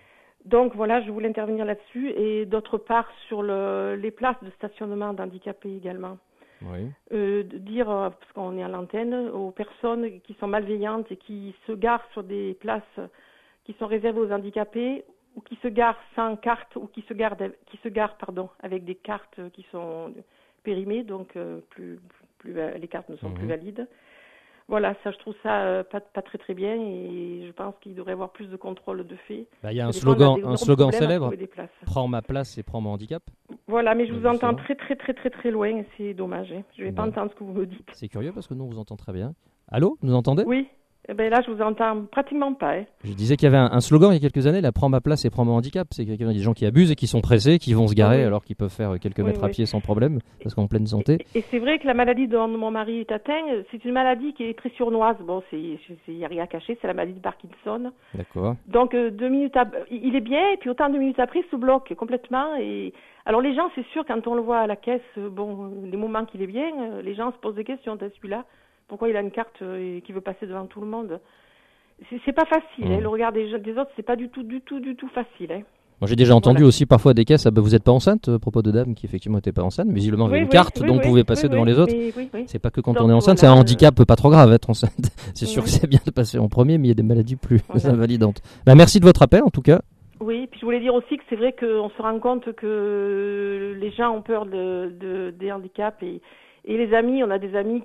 Donc voilà, je voulais intervenir là-dessus, et d'autre part sur le, les places de stationnement d'handicapés également. Oui. Euh, de dire, euh, parce qu'on est à l'antenne, aux personnes qui sont malveillantes et qui se garent sur des places qui sont réservées aux handicapés, ou qui se garent sans carte, ou qui se garent, qui se garent pardon, avec des cartes qui sont périmées, donc euh, plus, plus, les cartes ne sont Mhm. plus valides. Voilà, ça, je trouve ça euh, pas, pas très très bien, et je pense qu'il devrait y avoir plus de contrôle de fait. Bah, il y a un Des fois, on slogan, des un énormes slogan problèmes à célèbre. trouver des places. Prends ma place et prends mon handicap. Voilà, mais je Oui, vous bien entends sûr. très très très très très loin, et c'est dommage. Hein. Je vais Bon. pas entendre ce que vous me dites. C'est curieux parce que nous on vous entend très bien. Allô, nous entendez ? Oui, eh ben là, je vous entends pratiquement pas. Hein. Je disais qu'il y avait un, un slogan il y a quelques années, là, prends ma place et prends mon handicap. C'est qu'il y a des gens qui abusent et qui sont pressés, qui vont se garer Oui. alors qu'ils peuvent faire quelques Oui, mètres à oui. pied sans problème, parce qu'en pleine santé. Et, et c'est vrai que la maladie dont mon mari est atteint, c'est une maladie qui est très sournoise. Bon, c'est, il n'y a rien à cacher, c'est la maladie de Parkinson. D'accord. Donc, euh, deux minutes, ap- il est bien, et puis autant deux minutes après, il se bloque complètement. Et alors, les gens, c'est sûr, quand on le voit à la caisse, euh, bon, les moments qu'il est bien, euh, les gens se posent des questions. T'as celui-là, pourquoi il a une carte euh, et qu'il veut passer devant tout le monde? C'est, c'est pas facile. Mmh. Hein. Le regard des, des autres, c'est pas du tout, du tout, du tout facile. Hein. Moi j'ai déjà entendu Voilà. aussi parfois des caisses, ah bah, vous n'êtes pas enceinte, à propos de dames qui effectivement n'étaient pas enceintes, mais visiblement avait Oui, une oui, carte oui, dont oui, on pouvait passer oui, devant oui, les autres. mais oui, oui. C'est pas que quand Donc, on est enceinte, voilà, c'est un euh, handicap pas trop grave être enceinte. C'est sûr Oui. que c'est bien de passer en premier, mais il y a des maladies plus Voilà. invalidantes. Bah, merci de votre appel en tout cas. Oui, puis je voulais dire aussi que c'est vrai qu'on se rend compte que les gens ont peur de, de, des handicaps et, et les amis, on a des amis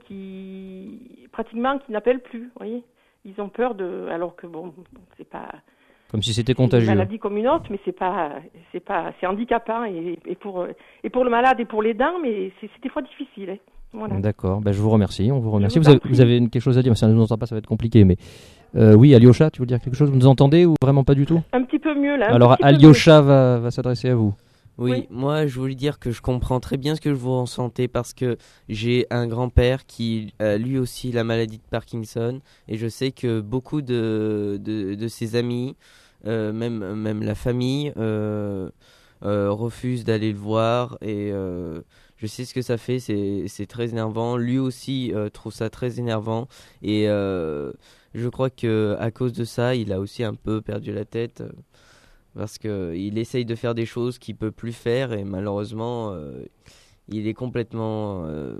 qui pratiquement qui n'appellent plus, vous voyez. Ils ont peur de, alors que bon, c'est pas Comme si c'était c'est une contagieux. maladie comme une autre, mais c'est pas, c'est pas, c'est handicapant et, et pour et pour le malade et pour les dents, mais c'est, c'est des fois difficile. Hein. Voilà. D'accord, bah, je vous remercie, on vous remercie. vous Vous, en avez, prie. vous avez une- quelque chose à dire, si on ne nous entend pas ça va être compliqué, mais euh, oui, Alyosha, tu veux dire quelque chose? Vous nous entendez ou vraiment pas du tout? Un petit peu mieux là. un Alors petit peu mieux. Alyosha va, va s'adresser à vous. Oui, Oui. moi je voulais dire que je comprends très bien ce que vous ressentez parce que j'ai un grand-père qui a lui aussi la maladie de Parkinson et je sais que beaucoup de, de, de ses amis, euh, même, même la famille, euh, euh, refusent d'aller le voir et euh, je sais ce que ça fait, c'est, c'est très énervant. Lui aussi euh, trouve ça très énervant et euh, je crois que à cause de ça, il a aussi un peu perdu la tête. euh, Parce qu'il essaye de faire des choses qu'il ne peut plus faire et malheureusement, euh, il est complètement euh,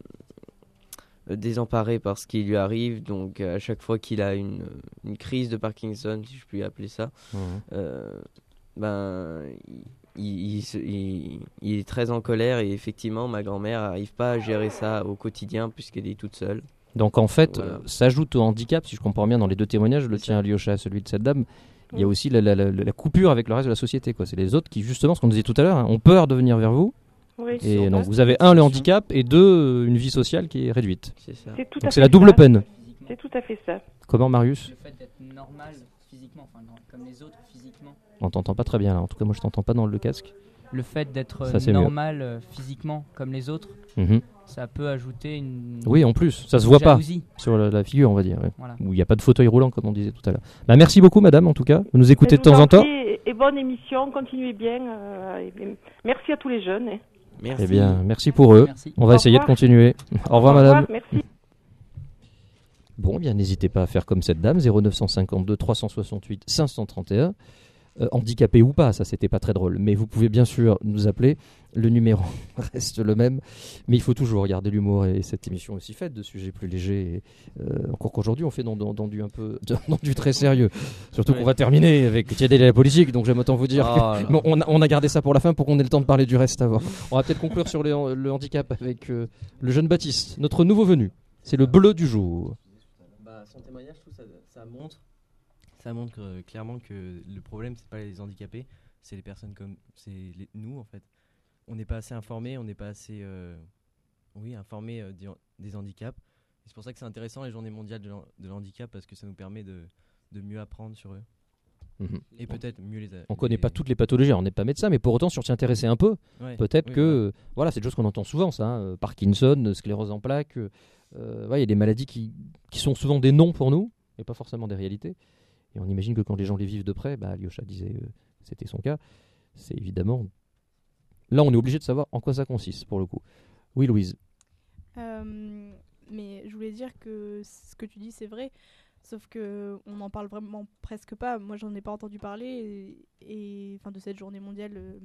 désemparé par ce qui lui arrive. Donc à chaque fois qu'il a une, une crise de Parkinson, si je puis appeler ça, Mmh. euh, ben, il, il, se- il- il est très en colère et effectivement, ma grand-mère n'arrive pas à gérer ça au quotidien puisqu'elle est toute seule. Donc en fait, Voilà. euh, s'ajoute au handicap, si je comprends bien dans les deux témoignages, le C'est tien ça. Alyosha, celui de cette dame, il y a Oui. aussi la, la- la- la coupure avec le reste de la société, quoi. C'est les autres qui, justement, ce qu'on disait tout à l'heure, hein, ont peur de venir vers vous. Oui. Et Sur donc place, vous avez c'est un, le sûr. handicap, et deux, euh, une vie sociale qui est réduite. C'est ça. C'est tout à Donc fait c'est la double ça. peine. C'est tout à fait ça. Comment, Marius? Le fait d'être normal physiquement, enfin, non, comme les autres physiquement. On t'entend pas très bien là, en tout cas moi je t'entends pas dans le casque. Le fait d'être Ça, c'est normal euh, physiquement comme les autres, Mhm. ça peut ajouter une. Oui, en plus, ça se voit pas jalousie. sur la, la figure, on va dire. Ouais. Voilà. Où il n'y a pas de fauteuil roulant, comme on disait tout à l'heure. Bah, merci beaucoup, madame, en tout cas. Vous nous écoutez de Je vous temps en temps. prie, Et, et bonne émission, continuez bien. euh, et- et merci à tous les jeunes. hein. Merci. Eh bien, merci pour eux. Merci. On va Au essayer de revoir. continuer. Au revoir, madame. Merci. Bon, eh bien, n'hésitez pas à faire comme cette dame, zéro neuf cent cinquante-deux trois cent soixante-huit cinq cent trente et un. Euh, handicapé ou pas, ça c'était pas très drôle. Mais vous pouvez bien sûr nous appeler. Le numéro reste le même. Mais il faut toujours regarder l'humour et cette émission est aussi faite de sujets plus légers. Et, euh, encore qu'aujourd'hui, on fait dans, dans, dans du un peu dans du très sérieux. Surtout Ouais. qu'on va terminer avec Tiadel et la politique. Donc j'aime autant vous dire. que- Ah, là. Bon, on, a, on a gardé ça pour la fin pour qu'on ait le temps de parler du reste avant. On va peut-être conclure sur le, le handicap avec euh, le jeune Baptiste, notre nouveau venu. C'est le bleu du jour. Bah, son témoignage, je trouve ça, ça montre, ça montre euh, clairement que le problème, c'est pas les handicapés, c'est les personnes comme, c'est les- nous en fait. On n'est pas assez informés, on n'est pas assez, euh, oui, informés euh, des, des handicaps. Et c'est pour ça que c'est intéressant les journées mondiales de, l'han- de l'handicap parce que ça nous permet de, de mieux apprendre sur eux Mhm. et peut-être mieux les. On connaît les- pas toutes les pathologies, on n'est pas médecin, mais pour autant, si on s'y intéressait un peu, Ouais, peut-être oui, que, voilà. euh, voilà, c'est des choses qu'on entend souvent, ça, hein, euh, Parkinson, euh, sclérose en plaques, euh, euh, ouais, il y a des maladies qui, qui sont souvent des noms pour nous, mais pas forcément des réalités. Et on imagine que quand les gens les vivent de près, bah, Alyosha disait, euh, c'était son cas, c'est évidemment... Là, on est obligé de savoir en quoi ça consiste, pour le coup. Oui, Louise. Euh, mais je voulais dire que ce que tu dis, c'est vrai. Sauf que on n'en parle vraiment presque pas. Moi, j'en ai pas entendu parler et, et- enfin de cette journée mondiale euh,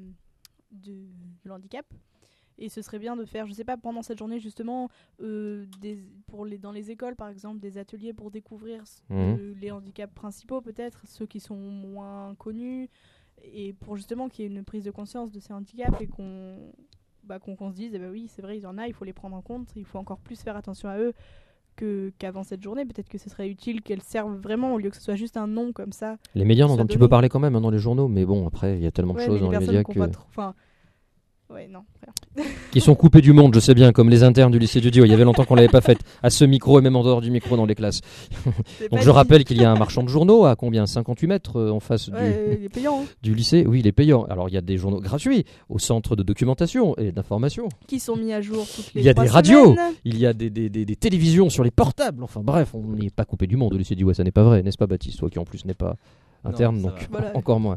de, de handicap. Et ce serait bien de faire, je sais pas, pendant cette journée justement, euh, des, pour les, dans les écoles par exemple, des ateliers pour découvrir Mhm. euh, les handicaps principaux peut-être, ceux qui sont moins connus, et pour justement qu'il y ait une prise de conscience de ces handicaps et qu'on bah, qu'on, qu'on se dise, eh ben oui, c'est vrai, il y en a, il faut les prendre en compte, il faut encore plus faire attention à eux que, qu'avant cette journée. Peut-être que ce serait utile qu'elles servent vraiment au lieu que ce soit juste un nom comme ça. Les médias en Ça ont un petit donne- peu parlé quand même hein, dans les journaux, mais bon, après, il y a tellement de Ouais, choses mais dans les les personnes médias qui que... ont pas trop- enfin, ouais, non, rien. qui sont coupés du monde, je sais bien, comme les internes du lycée du Dio. Il y avait longtemps qu'on l'avait pas fait à ce micro et même en dehors du micro dans les classes. C'est Donc pas je dit. rappelle qu'il y a un marchand de journaux à combien cinquante-huit mètres euh, en face Ouais, il est payant. hein. du, du lycée. Oui, il est payant. Alors il y a des journaux gratuits au centre de documentation et d'information. Qui sont mis à jour toutes les Il y a trois des radios. semaines. Il y a des, des, des, des télévisions sur les portables. Enfin bref, on n'est pas coupé du monde au lycée du Dio. Ça n'est pas vrai, n'est-ce pas Baptiste? Toi qui en plus n'est pas interne, ça donc va. Voilà. encore moins.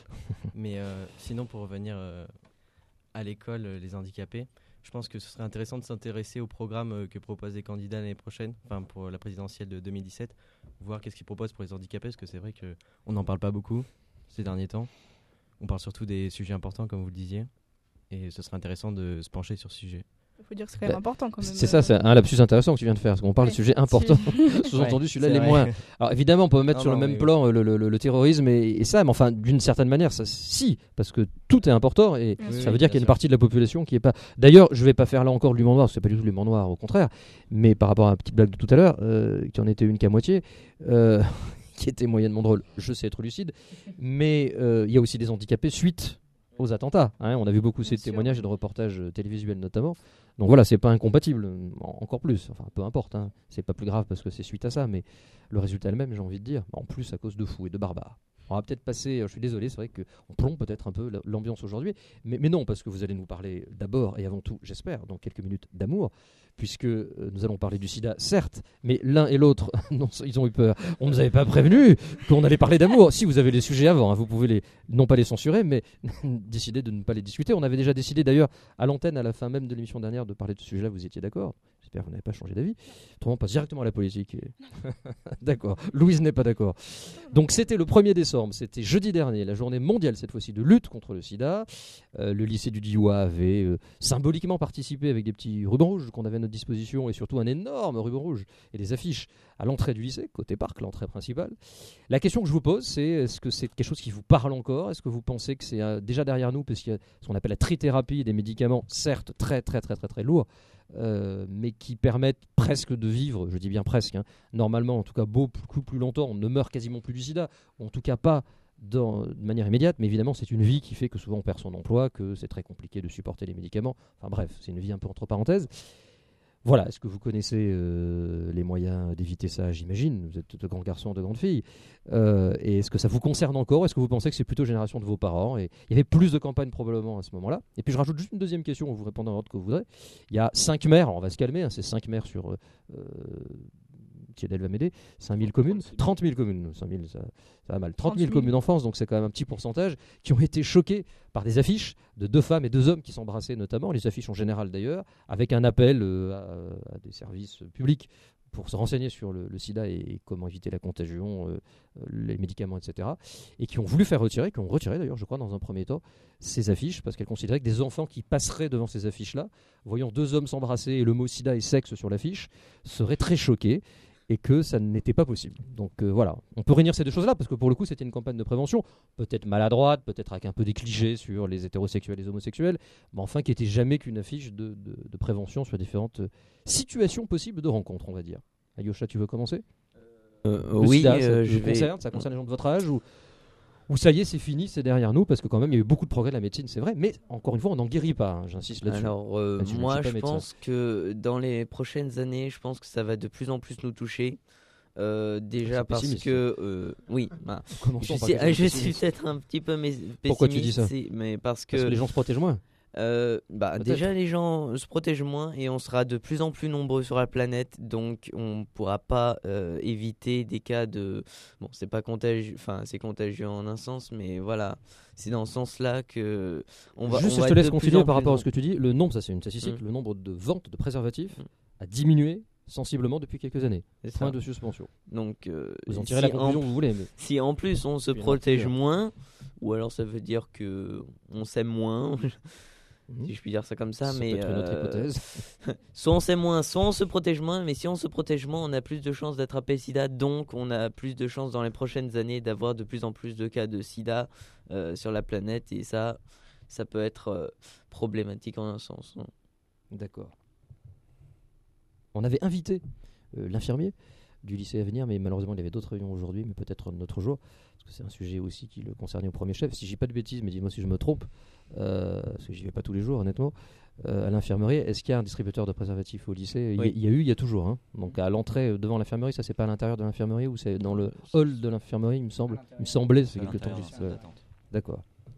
Mais euh, sinon, pour revenir euh, à l'école, euh, les handicapés, je pense que ce serait intéressant de s'intéresser au programme euh, que proposent les candidats l'année prochaine, enfin pour la présidentielle de deux mille dix-sept, voir qu'est-ce qu'ils proposent pour les handicapés, parce que c'est vrai qu'on n'en parle pas beaucoup ces derniers temps. On parle surtout des sujets importants, comme vous le disiez, et ce serait intéressant de se pencher sur ce sujet. Il faut dire que c'est quand même Bah, important quand même. C'est ça, c'est un lapsus intéressant que tu viens de faire, parce qu'on parle de Ouais. sujets importants. Si- Sous-entendu, Ouais, celui-là, c'est les vrai. moins. Alors évidemment, on peut mettre Non, sur le non, même mais plan euh, le, le- le- le terrorisme et, et ça, mais enfin, d'une certaine manière, ça, si, parce que tout est important et Bien Oui, sûr. ça veut oui, dire bien qu'il y a une sûr. partie de la population qui est pas. D'ailleurs, je vais pas faire là encore de l'humour noir, parce que c'est pas du tout l'humour noir, au contraire, mais par rapport à la petite blague de tout à l'heure, euh, qui en était une qu'à moitié. euh, qui était moyennement drôle, je sais être lucide, mais euh, il y a aussi des handicapés suite aux attentats. hein. On a vu beaucoup ces Bien sûr. témoignages et de reportages euh, télévisuels notamment. Donc voilà, c'est pas incompatible, euh, en- encore plus. Enfin, peu importe, hein. C'est pas plus grave parce que c'est suite à ça, mais le résultat est le même, j'ai envie de dire. En plus, à cause de fous et de barbares. On va peut-être passer, euh, je suis désolé, c'est vrai qu'on plombe peut-être un peu la- l'ambiance aujourd'hui, mais, mais non, parce que vous allez nous parler d'abord et avant tout, j'espère, dans quelques minutes d'amour, puisque euh, nous allons parler du sida, certes, mais l'un et l'autre, non, ils ont eu peur. On ne nous avait pas prévenu qu'on allait parler d'amour. Si vous avez les sujets avant, hein, vous pouvez les, non pas les censurer, mais décider de ne pas les discuter. On avait déjà décidé d'ailleurs à l'antenne, à la fin même de l'émission dernière, de parler de ce sujet-là, vous étiez d'accord? J'espère que vous n'avez pas changé d'avis. Autrement, on passe directement à la politique. et- d'accord. Louise n'est pas d'accord. Donc c'était le premier décembre, c'était jeudi dernier, la journée mondiale cette fois-ci de lutte contre le sida. Euh, le lycée du Diois avait euh, symboliquement participé avec des petits rubans rouges qu'on avait à notre disposition et surtout un énorme ruban rouge et des affiches à l'entrée du lycée, côté parc, l'entrée principale. La question que je vous pose, c'est est-ce que c'est quelque chose qui vous parle encore? Est-ce que vous pensez que c'est euh, déjà derrière nous, parce qu'il y a ce qu'on appelle la trithérapie, des médicaments certes très très très très très lourds, euh, mais qui permettent presque de vivre, je dis bien presque, hein, normalement en tout cas beaucoup plus longtemps, on ne meurt quasiment plus du sida, ou en tout cas pas dans, de manière immédiate, mais évidemment c'est une vie qui fait que souvent on perd son emploi, que c'est très compliqué de supporter les médicaments, enfin bref, c'est une vie un peu entre parenthèses. Voilà, est-ce que vous connaissez euh, les moyens d'éviter ça? J'imagine, vous êtes de grands garçons, de grandes filles. Euh, et est-ce que ça vous concerne encore? Est-ce que vous pensez que c'est plutôt génération de vos parents? Et il y avait plus de campagnes probablement à ce moment-là. Et puis je rajoute juste une deuxième question, vous répondez en ordre que vous voudrez. Il y a cinq maires, alors on va se calmer, hein, c'est cinq maires sur... Euh, Thiedel va m'aider, cinq mille communes, trente mille communes, cinq mille ça, ça va mal, trente mille communes en France, donc c'est quand même un petit pourcentage, qui ont été choqués par des affiches de deux femmes et deux hommes qui s'embrassaient notamment, les affiches en général d'ailleurs, avec un appel euh, à, à des services publics pour se renseigner sur le, le sida et, et comment éviter la contagion, euh, les médicaments, et cetera. Et qui ont voulu faire retirer, qui ont retiré d'ailleurs, je crois, dans un premier temps, ces affiches, parce qu'elles considéraient que des enfants qui passeraient devant ces affiches-là, voyant deux hommes s'embrasser et le mot sida et sexe sur l'affiche, seraient très choqués. Et que ça n'était pas possible. Donc euh, voilà, on peut réunir ces deux choses-là, parce que pour le coup, c'était une campagne de prévention, peut-être maladroite, peut-être avec un peu des clichés sur les hétérosexuels et les homosexuels, mais enfin qui n'était jamais qu'une affiche de, de, de prévention sur différentes situations possibles de rencontre, on va dire. Alyosha, tu veux commencer? euh, Le Oui, sida, euh, ça je vous vais... concerne, ça concerne les gens de votre âge ou... Ou ça y est, c'est fini, c'est derrière nous, parce que quand même, il y a eu beaucoup de progrès de la médecine, c'est vrai, mais encore une fois, on n'en guérit pas, hein, j'insiste là-dessus. Alors, euh, Là-dessus, moi, je suis je pas pense que dans les prochaines années, je pense que ça va de plus en plus nous toucher. Euh, déjà C'est parce pessimiste. que euh, oui, bah, Commençons je, par sais- quelque chose de je suis pessimiste. peut-être un petit peu mais- pessimiste, Pourquoi tu dis ça? c'est- mais parce que, Parce que les gens se protègent moins. euh, bah, Peut-être. déjà les gens se protègent moins et on sera de plus en plus nombreux sur la planète, donc on pourra pas euh, éviter des cas de bon, c'est pas contagieux, enfin c'est contagieux en un sens, mais voilà, c'est dans ce sens-là que on va. Juste, on je va te être laisse de plus continuer en par plus rapport à en- ce que tu dis. Le nombre, ça c'est une statistique, Mm. le nombre de ventes de préservatifs Mm. a diminué sensiblement depuis quelques années. C'est Point ça. de suspension. Donc euh, Vous en tirez si la conclusion en- que vous voulez. Mais... Si en plus on se Il y en a protège plusieurs. moins, ou alors ça veut dire que on s'aime moins, Mhm. si je puis dire ça comme ça, Ça mais peut être une autre euh, hypothèse. soit on s'aime moins, soit on se protège moins, mais si on se protège moins, on a plus de chances d'attraper le sida, donc on a plus de chances dans les prochaines années d'avoir de plus en plus de cas de sida euh, sur la planète, et ça, ça peut être euh, problématique en un sens. non. D'accord. On avait invité euh, l'infirmier du lycée à venir, mais malheureusement il y avait d'autres réunions aujourd'hui, mais peut-être un autre jour, parce que c'est un sujet aussi qui le concernait au premier chef. Si j'ai pas de bêtises, mais dis-moi si je me trompe, euh, parce que j'y vais pas tous les jours honnêtement, euh, à l'infirmerie, est-ce qu'il y a un distributeur de préservatifs au lycée? Il y a- Oui. Il y a eu, il y a toujours. Hein. Donc à l'entrée euh, devant l'infirmerie, ça c'est pas à l'intérieur de l'infirmerie ou c'est dans le hall de l'infirmerie, il me semble. Il me semblait, c'est quelque temps que j'y suis. D'accord.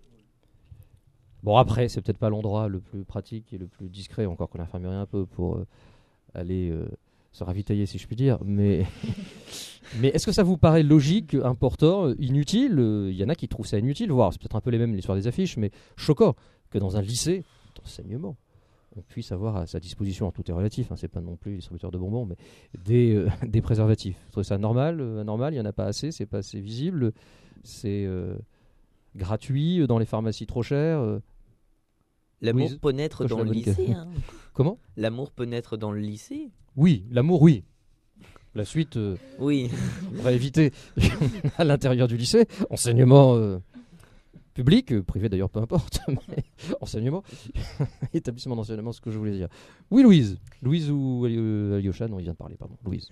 Bon après, c'est peut-être pas l'endroit le plus pratique et le plus discret, encore que l'infirmerie un peu pour euh, aller euh, se ravitailler si je puis dire, mais mais est-ce que ça vous paraît logique, important, euh, inutile? Il y en a qui trouvent ça inutile, voire c'est peut-être un peu les mêmes l'histoire des affiches, mais choquant que dans un lycée d'enseignement on puisse avoir à sa disposition, tout est relatif, hein, c'est pas non plus les distributeurs de bonbons, mais des, euh, des préservatifs. Vous trouvez ça normal, euh, anormal? Il y en a pas assez, c'est pas assez visible, c'est euh, gratuit euh, dans les pharmacies trop cher. euh. L'amour Oui, peut naître coche dans la le bonne lycée. case. hein. Comment? L'amour peut naître dans le lycée. Oui, l'amour, oui. La suite, euh, Oui. on va éviter à l'intérieur du lycée. Enseignement euh, public, euh, privé d'ailleurs, peu importe. Mais enseignement, établissement d'enseignement, ce que je voulais dire. Oui, Louise. Louise ou euh, Alyosha? Non, il vient de parler, pardon. Louise.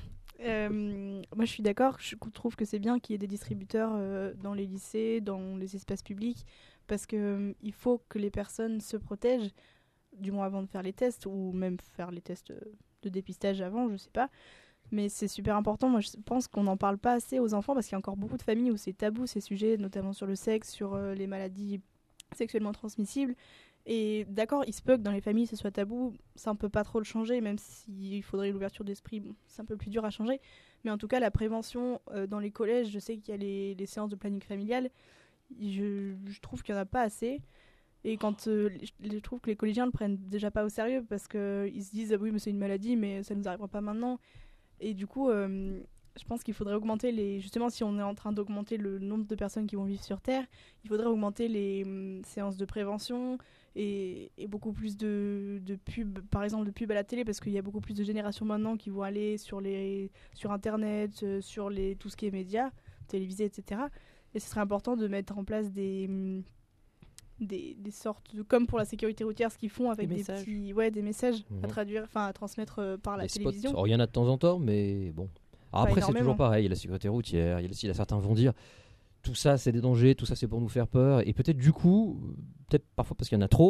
Euh, moi, je suis d'accord. Je trouve que c'est bien qu'il y ait des distributeurs euh, dans les lycées, dans les espaces publics, parce que euh, il faut que les personnes se protègent, du moins avant de faire les tests, ou même faire les tests de dépistage avant, je sais pas. Mais c'est super important. Moi, je pense qu'on n'en parle pas assez aux enfants, parce qu'il y a encore beaucoup de familles où c'est tabou ces sujets, notamment sur le sexe, sur euh, les maladies sexuellement transmissibles. Et d'accord, il se peut que dans les familles ce soit tabou, ça on peut pas trop le changer, même s'il faudrait l'ouverture d'esprit, bon, c'est un peu plus dur à changer. Mais en tout cas, la prévention euh, dans les collèges, je sais qu'il y a les, les séances de planning familial, je, je trouve qu'il y en a pas assez. Et quand euh, je, je trouve que les collégiens le prennent déjà pas au sérieux, parce qu'ils se disent ah oui mais c'est une maladie, mais ça nous arrivera pas maintenant. Et du coup, euh, je pense qu'il faudrait augmenter les. Justement, si on est en train d'augmenter le nombre de personnes qui vont vivre sur Terre, il faudrait augmenter les hum, séances de prévention et, et beaucoup plus de, de pubs, par exemple de pubs à la télé, parce qu'il y a beaucoup plus de générations maintenant qui vont aller sur, les, sur Internet, euh, sur les, tout ce qui est médias, télévisés, et cetera. Et ce serait important de mettre en place des. Hum, Des, des sortes de, comme pour la sécurité routière, ce qu'ils font avec Des des, messages. petits ouais des messages Mhm. à traduire, enfin à transmettre euh, par la Les spots. télévision. Alors, il y en a de temps en temps, mais bon. Alors, Pas après, c'est énormément. toujours pareil. Il y a la sécurité routière, il y a aussi, là, certains vont dire tout ça, c'est des dangers, tout ça, c'est pour nous faire peur. Et peut-être, du coup, euh, peut-être parfois parce qu'il y en a trop,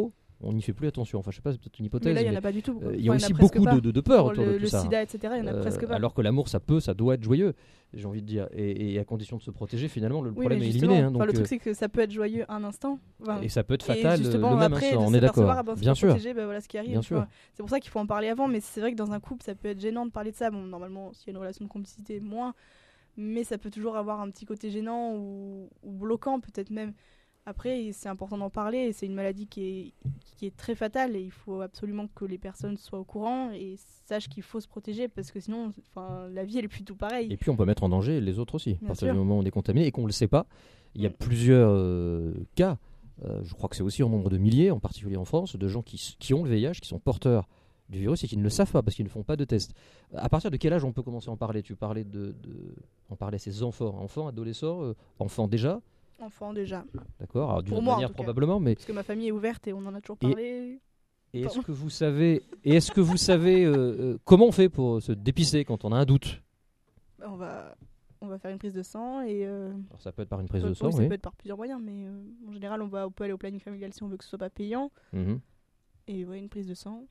on n'y fait plus attention. Enfin, je sais pas, c'est peut-être une Mais hypothèse. là, il n'y en mais, a pas du tout. euh, Enfin, il y a en aussi presque beaucoup pas. de, de, de peur Pour autour le, de tout le ça. sida, et cetera, il y en a Euh, presque pas. alors que l'amour, ça peut, ça doit être joyeux, j'ai envie de dire. Et, et à condition de se protéger, finalement, le Oui, problème mais est justement, éliminé. hein, enfin, le donc, truc, c'est que ça peut être joyeux un instant. Enfin, euh, et ça peut être et fatal euh, justement, le même après, instant. de On se est d'accord. percevoir, ben, se Bien sûr. protéger, ben, voilà ce qui arrive. Bien tu sûr. vois. C'est pour ça qu'il faut en parler avant, mais c'est vrai que dans un couple, ça peut être gênant de parler de ça. Bon, normalement, s'il y a une relation de complicité, moins. Mais ça peut toujours avoir un petit côté gênant ou, ou bloquant, peut-être même. Après, c'est important d'en parler. Et c'est une maladie qui est, qui est très fatale. Et il faut absolument que les personnes soient au courant et sachent qu'il faut se protéger. Parce que sinon, enfin, la vie, elle est plus tout pareille. Et puis on peut mettre en danger les autres aussi. Bien À partir sûr. du moment où on est contaminé et qu'on ne le sait pas, il y a Mm. plusieurs euh, cas. Euh, je crois que c'est aussi en nombre de milliers, en particulier en France, de gens qui, s- qui ont le V I H, qui sont porteurs du virus et qui ne le savent pas parce qu'ils ne font pas de test. À partir de quel âge on peut commencer à en parler? Tu parlais de, de en parler à ces enfants, enfants, adolescents, euh, enfants déjà, Enfant, déjà. d'accord. Alors, d'une Pour moi, en manière tout cas. probablement, mais Parce que ma famille est ouverte et on en a toujours Et- parlé. et est-ce Pardon. que vous savez, et est-ce que vous savez euh, euh, comment on fait pour se dépister quand on a un doute? Bah, on va, on va faire une prise de sang et euh, Alors, ça peut être par une prise ça de peut- sang, oui, ça oui. peut être par plusieurs moyens, mais euh, en général, on va on peut aller au planning familial si on veut que ce soit pas payant. Mhm. Et ouais, une prise de sang.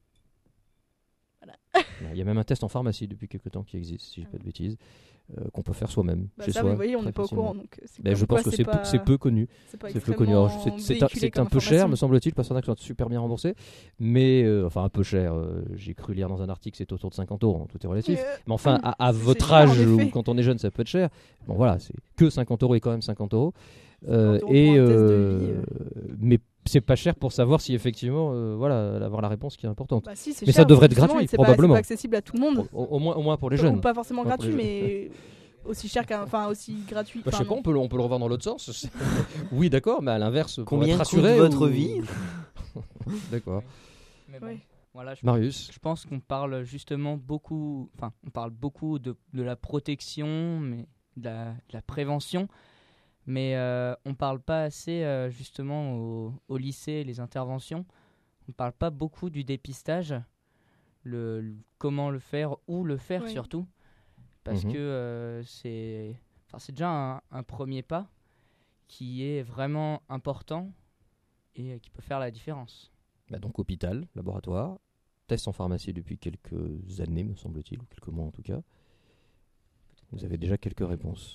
Il y a même un test en pharmacie depuis quelques temps qui existe, si je dis pas de bêtises, euh, qu'on peut faire soi-même. Bah, chez ça, soi, vous voyez, on très n'est pas au facilement. courant. Donc, c'est Ben, comme je pense quoi que c'est pas- peu, c'est peu connu. c'est pas C'est peu connu. Alors, c'est- extrêmement c'est un, véhiculé c'est comme un peu cher, me information. semble-t-il, pas certain que ce soit super bien remboursé, mais euh, enfin un peu cher. euh, J'ai cru lire dans un article que c'est autour de cinquante euros. Tout est relatif. Euh, Mais enfin, à, à c'est votre cher, en âge ou effet. quand on est jeune, ça peut être cher. Bon voilà, c'est que cinquante euros et quand même cinquante euros. Euh, cinquante euros et pour un test de euh, vie, euh. mais c'est pas cher pour savoir si effectivement, euh, voilà, avoir la réponse qui est importante. Bah, si, c'est Mais ça cher, devrait être justement, gratuit, et c'est pas- probablement. C'est pas accessible à tout le monde. Au, au moins, au moins pour les Ou jeunes. pas forcément Ouais, pour gratuit, les mais aussi cher qu'un. Enfin, aussi gratuit. Bah, je Enfin, sais pas, non. on peut, le- on peut le revoir dans l'autre sens. c'est- oui, d'accord, mais à l'inverse, pour Combien être coûte rassuré. votre ou- vie D'accord. Mais bon, Ouais. voilà, je, Marius. je pense qu'on parle justement beaucoup, enfin, on parle beaucoup de, de la protection, mais de la, de la prévention, mais euh, on parle pas assez euh, justement au, au lycée, les interventions. On parle pas beaucoup du dépistage, le, le- comment le faire, où le faire Oui. surtout, parce Mhm. que euh, c'est, enfin, c'est déjà un, un premier pas qui est vraiment important et euh, qui peut faire la différence. Bah, donc hôpital, laboratoire, test en pharmacie depuis quelques années, me semble-t-il, ou quelques mois en tout cas. Vous avez déjà quelques réponses.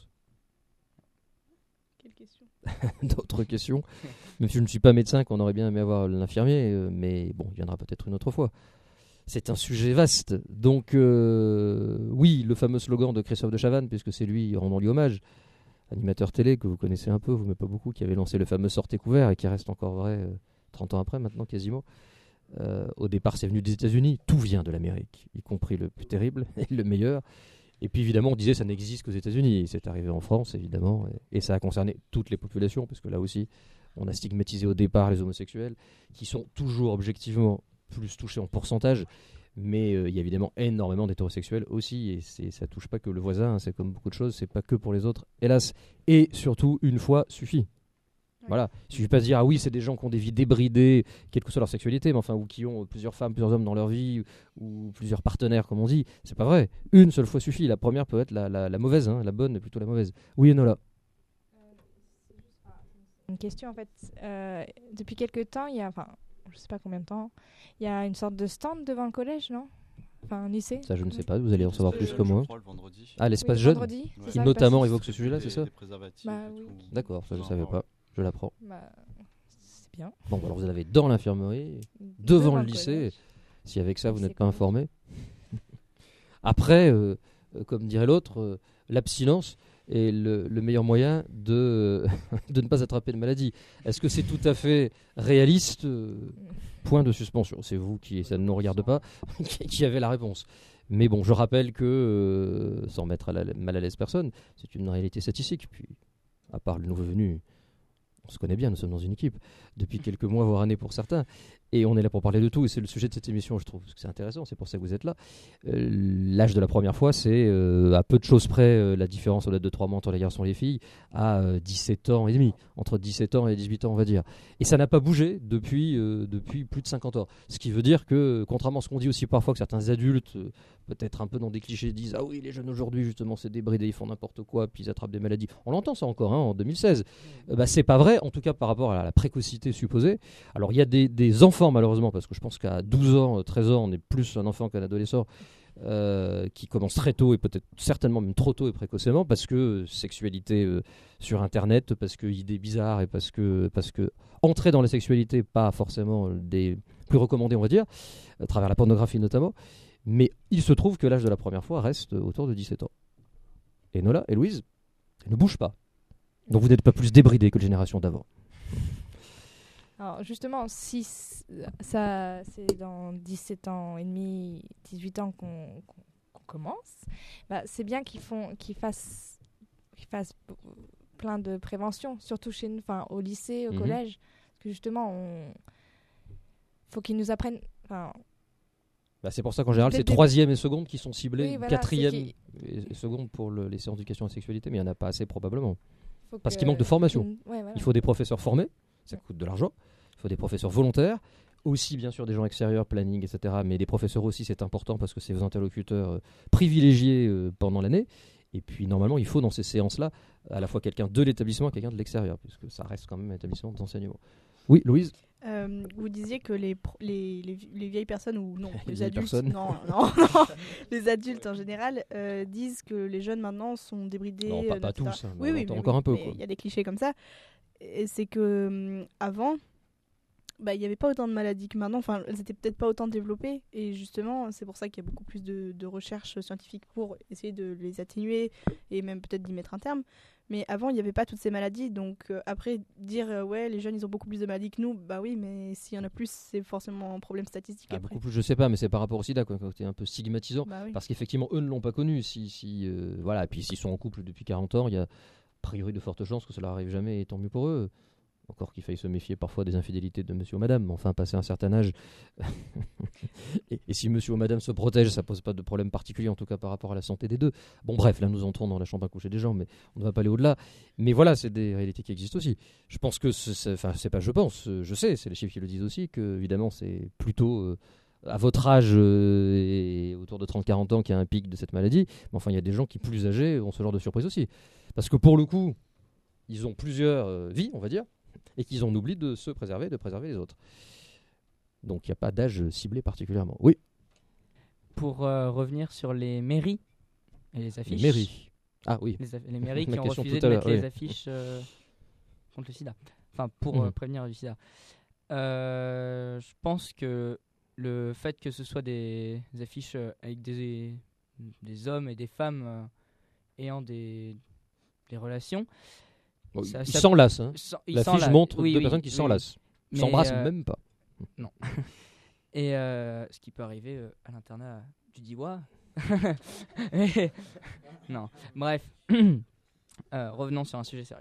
Quelle question. D'autres questions? Même si je ne suis pas médecin, qu'on aurait bien aimé avoir l'infirmier, euh, mais bon, il viendra peut-être une autre fois. C'est un sujet vaste. Donc, euh, oui, le fameux slogan de Christophe de Chavannes, puisque c'est lui, rendons-lui hommage, animateur télé que vous connaissez un peu, vous mais pas beaucoup, qui avait lancé le fameux Sortez couvert et qui reste encore vrai euh, trente ans après maintenant quasiment. Euh, au départ, c'est venu des États-Unis, tout vient de l'Amérique, y compris le plus terrible et le meilleur. Et puis évidemment, on disait ça n'existe qu'aux États-Unis. Et c'est arrivé en France, évidemment, et, et ça a concerné toutes les populations, parce que là aussi, on a stigmatisé au départ les homosexuels, qui sont toujours objectivement plus touchés en pourcentage. Mais euh, il y a évidemment énormément d'hétérosexuels aussi, et c'est, ça touche pas que le voisin, hein, c'est comme beaucoup de choses, c'est pas que pour les autres, hélas. Et surtout, une fois suffit. Voilà, il suffit pas de dire ah oui c'est des gens qui ont des vies débridées, quelle que soit leur sexualité, mais enfin ou qui ont plusieurs femmes, plusieurs hommes dans leur vie ou plusieurs partenaires comme on dit, c'est pas vrai. Une seule fois suffit. La première peut être la, la, la mauvaise, hein, la bonne est plutôt la mauvaise. Oui Enola. Une question en fait. Euh, depuis quelques temps, il y a, enfin, je sais pas combien de temps, il y a une sorte de stand devant le collège, non? Enfin, un lycée. Ça je ne sais pas, vous allez en savoir plus que moi. Je crois, le vendredi. Ah l'espace Oui, jeune, vendredi, c'est Ouais. qui ça, le notamment passage. évoque ce sujet-là, c'est Des- ça? des préservatifs Bah et oui. tout. D'accord, ça je Genre, savais ouais. pas, je l'apprends. Bah, c'est bien. Bon alors vous avez dans l'infirmerie, devant le lycée, collège. si avec ça vous Lycée n'êtes pas collège. informé. Après, euh, euh, comme dirait l'autre, euh, l'abstinence est le, le meilleur moyen de, de ne pas attraper de maladie. Est-ce que c'est tout à fait réaliste? Euh, Point de suspension. C'est vous qui, ça ne nous regarde pas, qui qui avez la réponse. Mais bon, je rappelle que, euh, sans mettre à la- mal à l'aise personne, c'est une réalité statistique. Puis, à part le nouveau venu, on se connaît bien, nous sommes dans une équipe depuis quelques mois, voire années pour certains. et on est là pour parler de tout, et c'est le sujet de cette émission, je trouve que c'est intéressant, c'est pour ça que vous êtes là. Euh, l'âge de la première fois, c'est euh, à peu de choses près euh, la différence au delà de trois mois entre les garçons et les filles, à euh, dix-sept ans et demi, entre dix-sept ans et dix-huit ans on va dire. Et ça n'a pas bougé depuis, euh, depuis plus de cinquante ans. Ce qui veut dire que, contrairement à ce qu'on dit aussi parfois, que certains adultes, euh, peut-être un peu dans des clichés, disent « Ah oui, les jeunes aujourd'hui, justement, c'est débridé, ils font n'importe quoi, puis ils attrapent des maladies. » On l'entend ça encore hein, en deux mille seize. Euh, bah, c'est pas vrai, en tout cas par rapport à la précocité supposée. Alors il y a des, des enfants, malheureusement, parce que je pense qu'à douze ans, treize ans, on est plus un enfant qu'un adolescent, euh, qui commence très tôt et peut-être certainement même trop tôt et précocement, parce que euh, sexualité euh, sur Internet, parce que idées bizarres et parce que, parce que entrer dans la sexualité, pas forcément des plus recommandés, on va dire, à travers la pornographie notamment. Mais il se trouve que l'âge de la première fois reste autour de dix-sept ans. Et Nola et Louise ne bougent pas. Donc vous n'êtes pas plus débridés que les générations d'avant. Alors justement, si ça, c'est dans dix-sept ans et demi, dix-huit ans qu'on, qu'on, qu'on commence, bah, c'est bien qu'ils, font, qu'ils, fassent, qu'ils fassent plein de prévention, surtout chez nous, enfin, au lycée, au Mhm. collège. Parce que justement, il faut qu'ils nous apprennent... Bah, c'est pour ça qu'en général, Dès c'est le début. troisième et seconde qui sont ciblés, Oui, voilà, quatrième c'est et et seconde pour le- les séances d'éducation à la sexualité, mais il n'y en a pas assez probablement. faut Parce que- qu'il manque de formation. qu'une- ouais, voilà. Il faut des professeurs formés, ça coûte de l'argent. Il faut des professeurs volontaires, aussi bien sûr des gens extérieurs, planning, et cetera. Mais des professeurs aussi, c'est important parce que c'est vos interlocuteurs euh, privilégiés euh, pendant l'année. Et puis normalement, il faut dans ces séances-là à la fois quelqu'un de l'établissement et quelqu'un de l'extérieur, puisque ça reste quand même un établissement d'enseignement. Oui, Louise. Euh, vous disiez que les, pro- les, les, les vieilles personnes, ou non, Les les vieilles adultes, personnes. non, non, non, les adultes en général euh, disent que les jeunes maintenant sont débridés. Non, pas, euh, pas et cetera. tous, hein, Oui, on oui, entend mais encore oui, un peu. mais quoi. il y a des clichés comme ça. Et c'est que hum, avant, bah, il n'y avait pas autant de maladies que maintenant. Enfin, elles étaient peut-être pas autant développées. Et justement, c'est pour ça qu'il y a beaucoup plus de, de recherches scientifiques pour essayer de les atténuer et même peut-être d'y mettre un terme. Mais avant, il n'y avait pas toutes ces maladies. Donc euh, après, dire euh, ouais, les jeunes, ils ont beaucoup plus de maladies que nous, bah oui, mais s'il y en a plus, c'est forcément un problème statistique Ah, après. beaucoup plus, je sais pas, mais c'est par rapport au sida, quoi, côté un peu stigmatisant. Bah oui. Parce qu'effectivement, eux ne l'ont pas connu. Si, si, euh, voilà, et puis s'ils sont en couple depuis quarante ans, il y a a priori de fortes chances que ça leur arrive jamais, et tant mieux pour eux. Encore qu'il faille se méfier parfois des infidélités de monsieur ou madame, mais enfin, passé un certain âge. et, et si monsieur ou madame se protège, ça pose pas de problème particulier, en tout cas par rapport à la santé des deux. Bon, bref, là nous entrons dans la chambre à coucher des gens, mais on ne va pas aller au-delà. Mais voilà, c'est des réalités qui existent aussi. Je pense que, c'est- c'est- enfin, c'est pas je pense, euh, je sais, c'est les chiffres qui le disent aussi, que évidemment, c'est plutôt. euh, à votre âge euh, et autour de trente à quarante ans qu'il y a un pic de cette maladie, mais enfin il y a des gens qui plus âgés ont ce genre de surprise aussi. Parce que pour le coup, ils ont plusieurs euh, vies, on va dire, et qu'ils en oublient de se préserver, de préserver les autres. Donc il n'y a pas d'âge ciblé particulièrement. Oui, Pour euh, revenir sur les mairies et les affiches. les mairies. Ah oui, Les, aff- les mairies Ma qui ont question refusé tout à de l'heure, mettre les oui. affiches euh, contre le sida. Enfin, pour euh, Mhm. prévenir du sida. Euh, je pense que le fait que ce soit des, des affiches euh, avec des, des hommes et des femmes euh, ayant des, des relations, Bon, ça- ils ça- s'enlacent. Hein. sans- ils L'affiche s'enlacent. montre Oui, deux oui, personnes qui oui, s'enlacent. Mais, S'embrassent euh, même pas. Et euh, ce qui peut arriver euh, à l'internat du Diwa. Et- non, bref. Euh, revenons sur un sujet sérieux.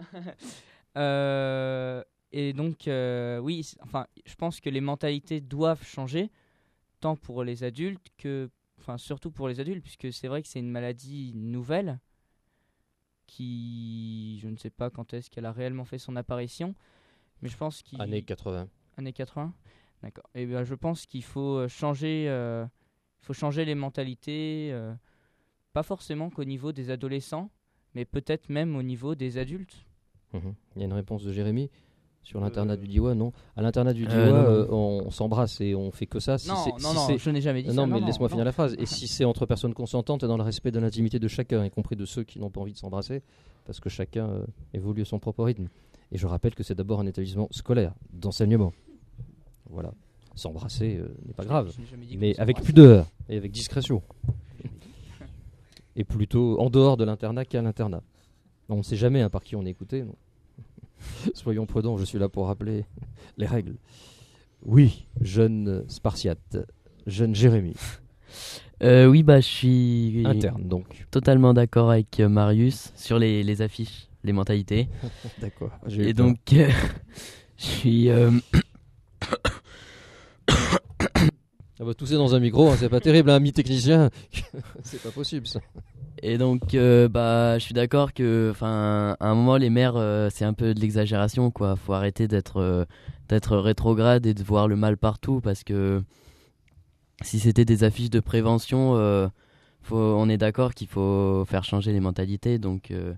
Euh, et donc, euh, oui, c- enfin, je pense que les mentalités doivent changer, tant pour les adultes que, enfin, surtout pour les adultes, puisque c'est vrai que c'est une maladie nouvelle qui, je ne sais pas quand est-ce qu'elle a réellement fait son apparition, mais je pense qu'il Années quatre-vingts. Années quatre-vingts. D'accord. Et ben, je pense qu'il faut euh, changer, euh, il faut changer les mentalités, euh, pas forcément qu'au niveau des adolescents, mais peut-être même au niveau des adultes. Mhm. Il y a une réponse de Jérémy sur l'internat Euh, du Diwa, non. À l'internat du Euh, Diwa, non, non. euh, on, on s'embrasse et on fait que ça. Si non, c'est- non, si non, c'est- je n'ai jamais dit non, ça. mais non, laisse-moi non. finir la phrase. Et si c'est entre personnes consentantes et dans le respect de l'intimité de chacun, y compris de ceux qui n'ont pas envie de s'embrasser, parce que chacun euh, évolue à son propre rythme. Et je rappelle que c'est d'abord un établissement scolaire, d'enseignement. Voilà. S'embrasser euh, n'est pas grave, Je n'ai jamais dit qu'on mais s'embrasse. avec pudeur et avec discrétion. Et plutôt en dehors de l'internat qu'à l'internat. On ne sait jamais hein, par qui on est écouté. non. Soyons prudents, je suis là pour rappeler les règles. Oui, jeune Spartiate, jeune Jérémy, Euh, oui, bah, je suis interne donc. totalement d'accord avec euh, Marius sur les, les affiches, les mentalités. D'accord. j'ai eu Et peur. donc, euh, je suis. euh, Ah bah, tousser dans un micro, hein, c'est pas terrible, un ami technicien. C'est pas possible ça. Et donc, euh, bah, je suis d'accord que, enfin, à un moment, les maires, euh, c'est un peu de l'exagération, quoi. Faut arrêter d'être, euh, d'être rétrograde et de voir le mal partout, parce que si c'était des affiches de prévention, euh, faut, on est d'accord qu'il faut faire changer les mentalités. Donc, euh,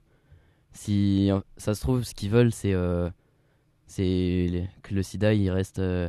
si ça se trouve, ce qu'ils veulent, c'est, euh, c'est les- que le SIDA, il reste. euh,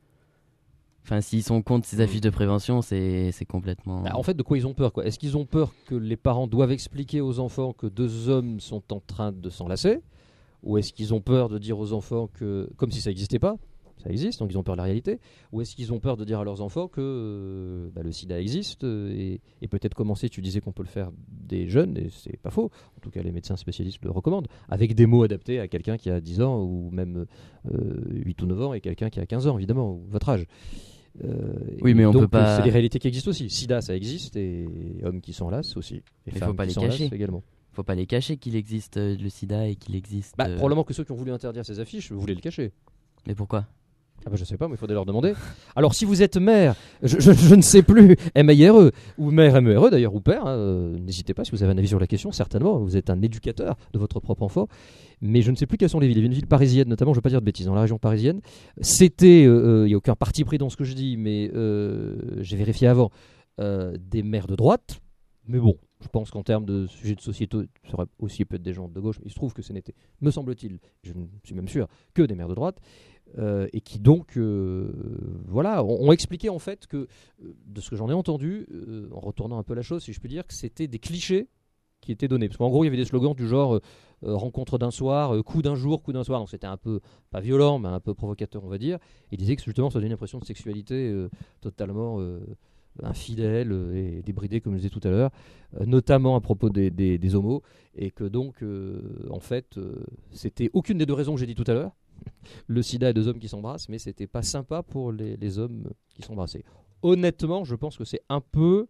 Enfin, s'ils sont contre ces affiches de prévention, c'est, c'est complètement. Bah, en fait, de quoi ils ont peur, quoi? Est-ce qu'ils ont peur que les parents doivent expliquer aux enfants que deux hommes sont en train de s'enlacer? Ou est-ce qu'ils ont peur de dire aux enfants que, comme si ça n'existait pas, ça existe, donc ils ont peur de la réalité? Ou est-ce qu'ils ont peur de dire à leurs enfants que euh, bah, le sida existe euh, et, et peut-être commencer, tu disais qu'on peut le faire des jeunes, et c'est pas faux, en tout cas les médecins spécialistes le recommandent, avec des mots adaptés à quelqu'un qui a dix ans ou même euh, huit ou neuf ans et quelqu'un qui a quinze ans, évidemment, ou votre âge. Euh, Oui, mais on donc, peut pas- C'est des réalités qui existent aussi. Sida, ça existe, et hommes qui s'enlacent aussi. Et Mais femmes faut pas qui les s'enlacent cacher. également. Faut pas les cacher qu'il existe euh, le sida et qu'il existe. Bah, euh, probablement que ceux qui ont voulu interdire ces affiches voulaient le cacher. Mais pourquoi? Ah bah je sais pas, mais il faudrait leur demander. Alors si vous êtes mère, je, je- je ne sais plus, M I R E, ou mère M E R E d'ailleurs, ou père, hein, euh, n'hésitez pas si vous avez un avis sur la question, certainement, vous êtes un éducateur de votre propre enfant, mais je ne sais plus quelles sont les villes. Il y a une ville parisienne notamment, je ne veux pas dire de bêtises, dans la région parisienne, c'était, il euh, n'y a aucun parti pris dans ce que je dis, mais euh, j'ai vérifié avant, euh, des maires de droite, mais bon, je pense qu'en termes de sujet de société, ça aurait aussi peut-être des gens de gauche, mais il se trouve que ce n'était, me semble-t-il, je ne suis même sûr, que des maires de droite. Euh, et qui donc, euh, voilà, ont, ont expliqué en fait que, euh, de ce que j'en ai entendu, euh, en retournant un peu la chose, si je puis dire, que c'était des clichés qui étaient donnés. Parce qu'en gros, il y avait des slogans du genre euh, euh, rencontre d'un soir, euh, coup d'un jour, coup d'un soir. Donc c'était un peu, pas violent, mais un peu provocateur, on va dire. Et ils disaient que justement, ça donnait une impression de sexualité euh, totalement euh, infidèle euh, et débridée, comme je disais tout à l'heure, euh, notamment à propos des, des, des homos. Et que donc, euh, en fait, euh, c'était aucune des deux raisons que j'ai dit tout à l'heure. Le sida et deux hommes qui s'embrassent, mais c'était pas sympa pour les, les hommes qui s'embrassaient. Honnêtement, je pense que c'est un peu.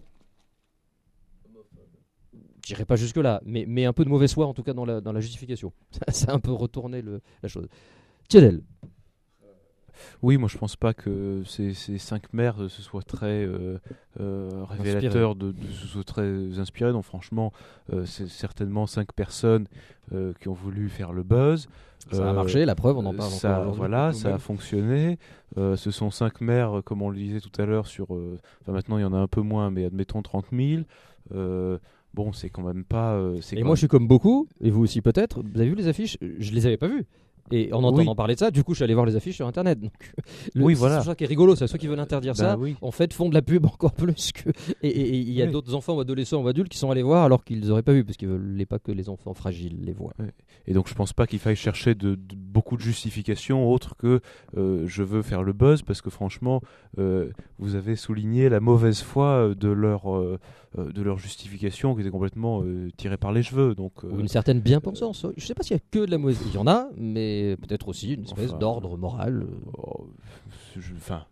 J'irai pas jusque-là, mais, mais un peu de mauvaise foi en tout cas dans la, dans la justification. Ça, ça a un peu retourné le, la chose. Tiadel. Oui, moi je pense pas que ces, ces cinq maires euh, ce soit très euh, euh, révélateur, de, de, ce soit très inspiré. Donc franchement, euh, c'est certainement cinq personnes euh, qui ont voulu faire le buzz. Ça a Euh, marché, la preuve, on en parle ça, encore aujourd'hui. Voilà, ça a Nous-mêmes. fonctionné. Euh, ce sont cinq maires, euh, comme on le disait tout à l'heure, sur. euh, Enfin maintenant il y en a un peu moins, mais admettons trente mille. Euh, bon, c'est quand même pas. euh, c'est Et quand moi, même- je suis comme beaucoup, et vous aussi peut-être. Vous avez vu les affiches? Je les avais pas vues. Et en entendant Oui. parler de ça, du coup, je suis allé voir les affiches sur Internet. Donc, le- Oui, c'est voilà. ça qui est rigolo, c'est ceux qui veulent interdire Bah ça. oui. En fait, font de la pub encore plus que. Et et- et il y a Oui. d'autres enfants ou adolescents ou adultes qui sont allés voir alors qu'ils n'auraient pas vu, parce qu'ils ne voulaient pas que les enfants fragiles les voient. Et donc je pense pas qu'il faille chercher de, de- beaucoup de justifications autres que euh, je veux faire le buzz, parce que franchement euh, vous avez souligné la mauvaise foi euh, de leur, euh, euh, de leur justification qui était complètement euh, tirée par les cheveux. Donc, euh, Ou une certaine bien-pensance. Je ne sais pas s'il y a que de la mauvaise. Il y en a, mais peut-être aussi une espèce Enfin, d'ordre moral. oh, je- Enfin,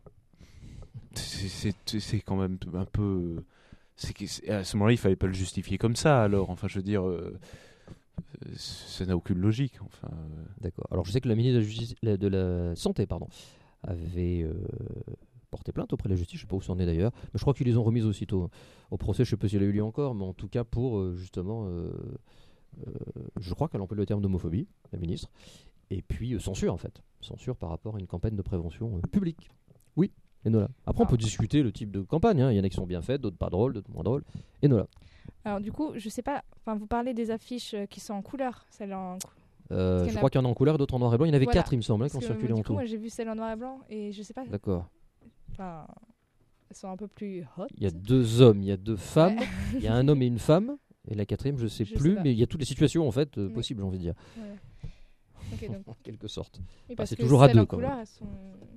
c'est- c'est c'est quand même un peu. c'est que- c'est- À ce moment-là, il fallait pas le justifier comme ça. Alors, enfin, je veux dire, euh, euh, ça n'a aucune logique. Enfin, euh, D'accord. Alors je sais que la ministre de la, Justice- la- de la Santé pardon, avait euh, porté plainte auprès de la justice, je ne sais pas où c'en est d'ailleurs, mais je crois qu'ils les ont remises aussitôt au procès, je ne sais pas s'il a eu lieu encore, mais en tout cas pour euh, justement, euh, euh, je crois qu'elle emploie le terme d'homophobie, la ministre, et puis euh, censure en fait, censure par rapport à une campagne de prévention euh, publique. Oui, Enola. Après on peut discuter le type de campagne, hein. Il y en a qui sont bien faites, d'autres pas drôles, d'autres moins drôles. Enola. Alors du coup, je sais pas, enfin vous parlez des affiches euh, qui sont en couleur, celles en cou- Euh, Parce qu'il y je en a- crois qu'il y en a en couleur, d'autres en noir et blanc. Il y en avait Voilà. quatre, il me semble, hein, qui ont Parce que, circulé du en coup, tout. moi j'ai vu celles en noir et blanc et je sais pas, D'accord. enfin elles sont un peu plus hot. Il y a deux hommes, il y a deux femmes, Ouais. il y a un homme et une femme, et la quatrième, je sais Je plus, sais pas. mais il y a toutes les situations en fait euh, Oui. possibles, j'ai envie de dire, Ouais. Ok, donc, en quelque sorte. oui, Bah, parce c'est que toujours à celles deux, en quand couleur, même. elles sont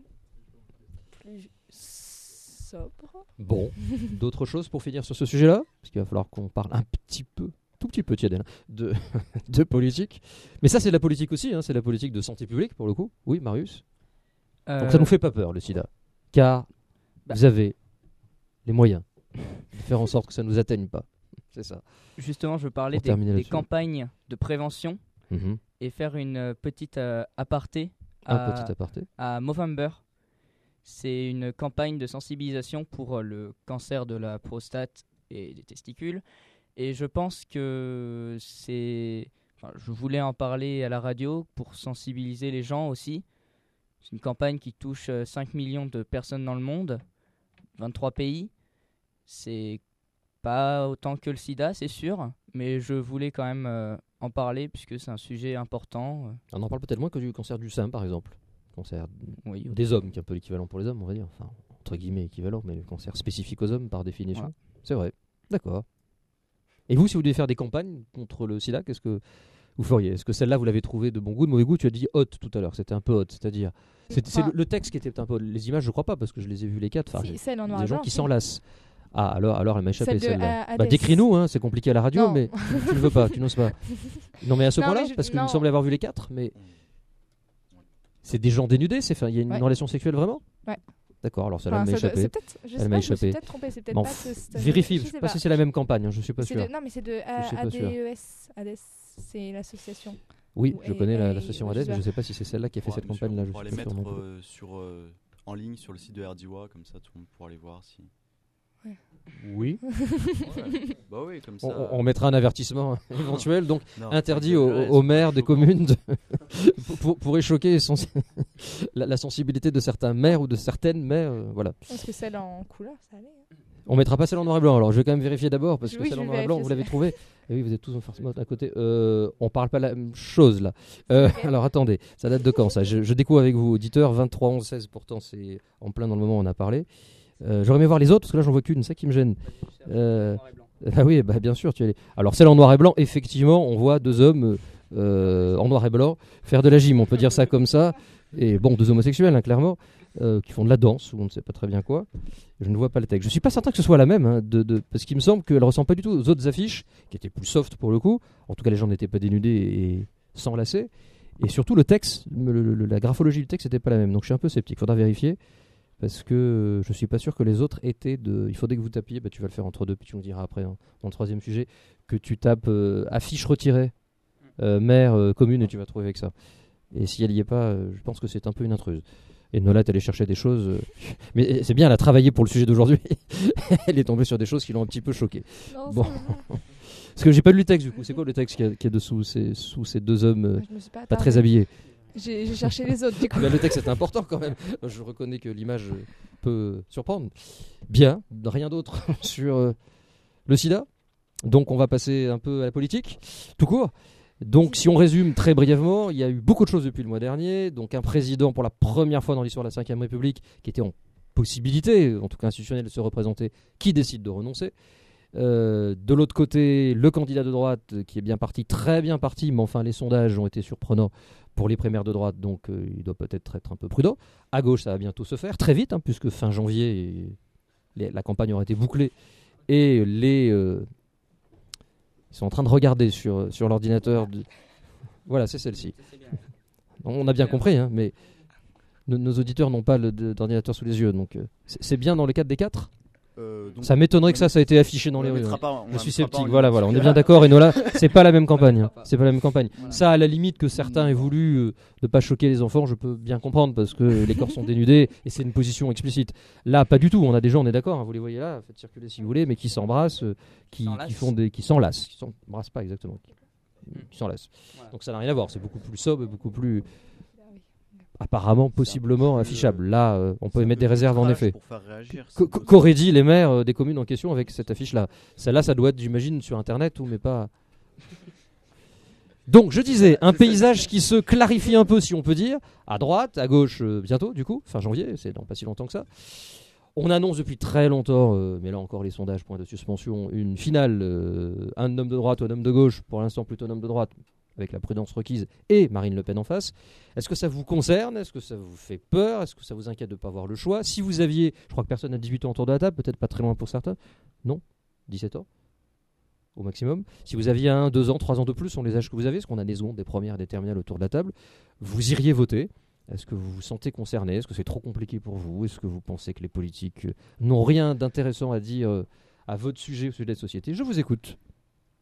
plus sobres. Bon, d'autres choses pour finir sur ce sujet-là, parce qu'il va falloir qu'on parle un petit peu, tout petit peu, Tiadel, hein, de, de politique. Mais ça, c'est de la politique aussi, hein, c'est la politique de santé publique pour le coup. Oui, Marius. Donc ça Euh, nous fait pas peur le sida, car bah. vous avez les moyens de faire en sorte que ça nous atteigne pas. C'est ça. Justement, je veux parler Pour des, terminer des là-dessus. campagnes de prévention Mhm. et faire une euh, petite euh, aparté Un à, petit aparté. à Movember, C'est une campagne de sensibilisation pour euh, le cancer de la prostate et des testicules. Et je pense que c'est... Enfin, je voulais en parler à la radio pour sensibiliser les gens aussi. C'est une campagne qui touche euh, cinq millions de personnes dans le monde, vingt-trois pays. C'est pas autant que le sida, c'est sûr, mais je voulais quand même euh, en parler puisque c'est un sujet important. On en parle peut-être moins que du cancer du sein, par exemple. Cancer Oui, des hommes, qui est un peu l'équivalent pour les hommes, on va dire. Enfin, entre guillemets équivalent, mais le cancer spécifique aux hommes, par définition. Voilà. C'est vrai. D'accord. Et vous, si vous devez faire des campagnes contre le sida, qu'est-ce que vous feriez? Est-ce que celle-là, vous l'avez trouvée de bon goût, de mauvais goût? Tu as dit haute tout à l'heure, c'était un peu haute, c'est-à-dire... C'est, c'est Enfin, le, le texte qui était un peu... Les images, je crois pas, parce que je les ai vues les quatre. Enfin, si, celle en noir des et gens blanc, qui si. s'enlacent. Ah, alors, alors elle m'a échappé, Celle de celle-là. A- Bah, Hades. décris-nous, hein, c'est compliqué à la radio, Non. mais tu ne veux pas, tu n'oses pas. Non, mais à ce Non, point-là, mais je- parce qu'il non. me semble avoir vu les quatre, mais... C'est des gens dénudés, c'est... Il y a une Ouais. relation sexuelle vraiment? Ouais. D'accord, alors celle-là, Enfin, elle m'a ça doit- échappé. c'est peut-être- je sais Elle m'a pas, je me suis échappé. peut-être trompée, c'est peut-être Bon, pas ce- ce- vérifie, je je sais sais pas pas. si c'est la même campagne, hein, je suis pas C'est sûr. de- non, mais c'est de Je suis pas sûr. A D E S, Hades, c'est l'association. Oui, Ou je A- connais la- A- l'association je Hades, sais mais pas. je sais pas si c'est celle-là qui a fait On cette pourra- campagne-là. On je pourra suis les pas sûr mettre non plus. euh, sur, euh, en ligne sur le site de Herdiwa, comme ça tout le monde pourra les voir. Si... Oui. Ouais. Bah oui, comme ça. On, on mettra un avertissement éventuel, donc Non, interdit faut aux, exagérer, aux c'est maires pas des chaud. communes de pour, pour- pourrait choquer sens- la, la sensibilité de certains maires ou de certaines maires. euh, voilà. Parce que celle en couleur, ça allait. hein. On mettra pas celle en noir et blanc. Alors je vais quand même vérifier d'abord parce que Oui, celle je en vais noir et blanc, vérifier vous l'avez aussi. trouvée. Et oui, vous êtes tous forcément à côté. Euh, on parle pas la même chose là. Euh, alors attendez, ça date de quand ça je, je découvre avec vous, auditeurs, vingt-trois, onze, seize. Pourtant c'est en plein dans le moment où on a parlé. Euh, J'aurais aimé voir les autres parce que là j'en vois qu'une, c'est ça qui me gêne. Euh, ah oui, bah bien sûr, tu es. Alors celle en noir et blanc, effectivement, on voit deux hommes euh, en noir et blanc faire de la gym, on peut dire ça comme ça. Et bon, deux homosexuels, hein, clairement, euh, qui font de la danse ou on ne sait pas très bien quoi. Je ne vois pas le texte. Je suis pas certain que ce soit la même, hein, de, de, parce qu'il me semble qu'elle ressemble pas du tout aux autres affiches, qui étaient plus soft pour le coup. En tout cas, les gens n'étaient pas dénudés et s'enlaçaient. Et surtout, le texte, le- le- la graphologie du texte n'était pas la même. Donc je suis un peu sceptique. Faudra vérifier. Parce que euh, je suis pas sûr que les autres étaient de. Il faudrait que vous tapiez, bah, tu vas le faire entre deux, puis tu nous diras après, hein, dans le troisième sujet, que tu tapes euh, affiche retirée, euh, maire, euh, commune, et tu vas trouver avec ça. Et si elle y est pas, euh, je pense que c'est un peu une intruse. Et Nola est allée chercher des choses. euh, Mais euh, c'est bien, elle a travaillé pour le sujet d'aujourd'hui. Elle est tombée sur des choses qui l'ont un petit peu choquée. Non, Bon. ça va. Parce que j'ai pas lu le texte du coup. C'est quoi le texte qui est dessous? C'est sous ces deux hommes euh, Je me suis pas pas très attardée. habillés. J'ai j'ai cherché les autres, du coup. Mais le texte est important quand même. Je reconnais que l'image euh, peut surprendre. Bien, rien d'autre sur euh, le sida. Donc on va passer un peu à la politique, tout court. Donc si on résume très brièvement, il y a eu beaucoup de choses depuis le mois dernier. Donc un président pour la première fois dans l'histoire de la cinquième République qui était en possibilité, en tout cas institutionnelle, de se représenter, qui décide de renoncer. Euh, de l'autre côté, le candidat de droite euh, qui est bien parti, très bien parti, mais enfin les sondages ont été surprenants pour les primaires de droite, donc euh, il doit peut-être être un peu prudent. À gauche, ça va bientôt se faire, très vite, hein, puisque fin janvier, et les- la campagne aura été bouclée, et les... euh, ils sont en train de regarder sur, sur l'ordinateur. De... Voilà, c'est celle-ci. On a bien compris, hein, mais nos, nos auditeurs n'ont pas le- de- d'ordinateur sous les yeux, donc euh, c'est c'est bien dans le cadre des quatre. Euh, donc, Ça m'étonnerait que ça, on ça a été affiché dans on les la rues. mettra ouais. pas- on Je la suis mettra pas sceptique. en Voilà, ligne. voilà, on est bien d'accord. Et Nola, c'est pas la même campagne. hein. C'est pas la même campagne. Ça, à la limite que certains aient voulu euh, ne pas choquer les enfants, je peux bien comprendre parce que les corps sont dénudés et c'est une position explicite. Là, pas du tout. On a des gens, on est d'accord. hein, vous les voyez là, faites circuler si vous voulez, mais qui s'embrassent, euh, qui, S'enlacent. qui font des, qui s'enlacent, qui s'embrassent pas exactement, qui, qui s'enlacent. Voilà. Donc ça n'a rien à voir. C'est beaucoup plus sobre, et beaucoup plus apparemment, possiblement affichable. Là, euh, on peut C'est un émettre peu des réserves en filtrage effet. pour faire réagir, Qu- c'est- Qu'auraient dit les maires euh, des communes en question avec cette affiche-là? Celle-là, ça doit être, j'imagine, sur Internet ou mais pas. Donc, je disais, un paysage qui se clarifie un peu, si on peut dire, à droite, à gauche, euh, bientôt, du coup, fin janvier, c'est dans pas si longtemps que ça. On annonce depuis très longtemps, euh, mais là encore les sondages, point de suspension, une finale, euh, un homme de droite ou un homme de gauche, pour l'instant plutôt un homme de droite, avec la prudence requise, et Marine Le Pen en face. Est-ce que ça vous concerne? Est-ce que ça vous fait peur? Est-ce que ça vous inquiète de ne pas avoir le choix? Si vous aviez, je crois que personne n'a dix-huit ans autour de la table, peut-être pas très loin pour certains, non? dix-sept ans au maximum. Si vous aviez un, deux ans, trois ans de plus, sont les âges que vous avez, parce qu'on a des secondes, des premières, des terminales autour de la table, vous iriez voter. Est-ce que vous vous sentez concerné? Est-ce que c'est trop compliqué pour vous? Est-ce que vous pensez que les politiques euh, n'ont rien d'intéressant à dire euh, à votre sujet, au sujet de la société? Je vous écoute.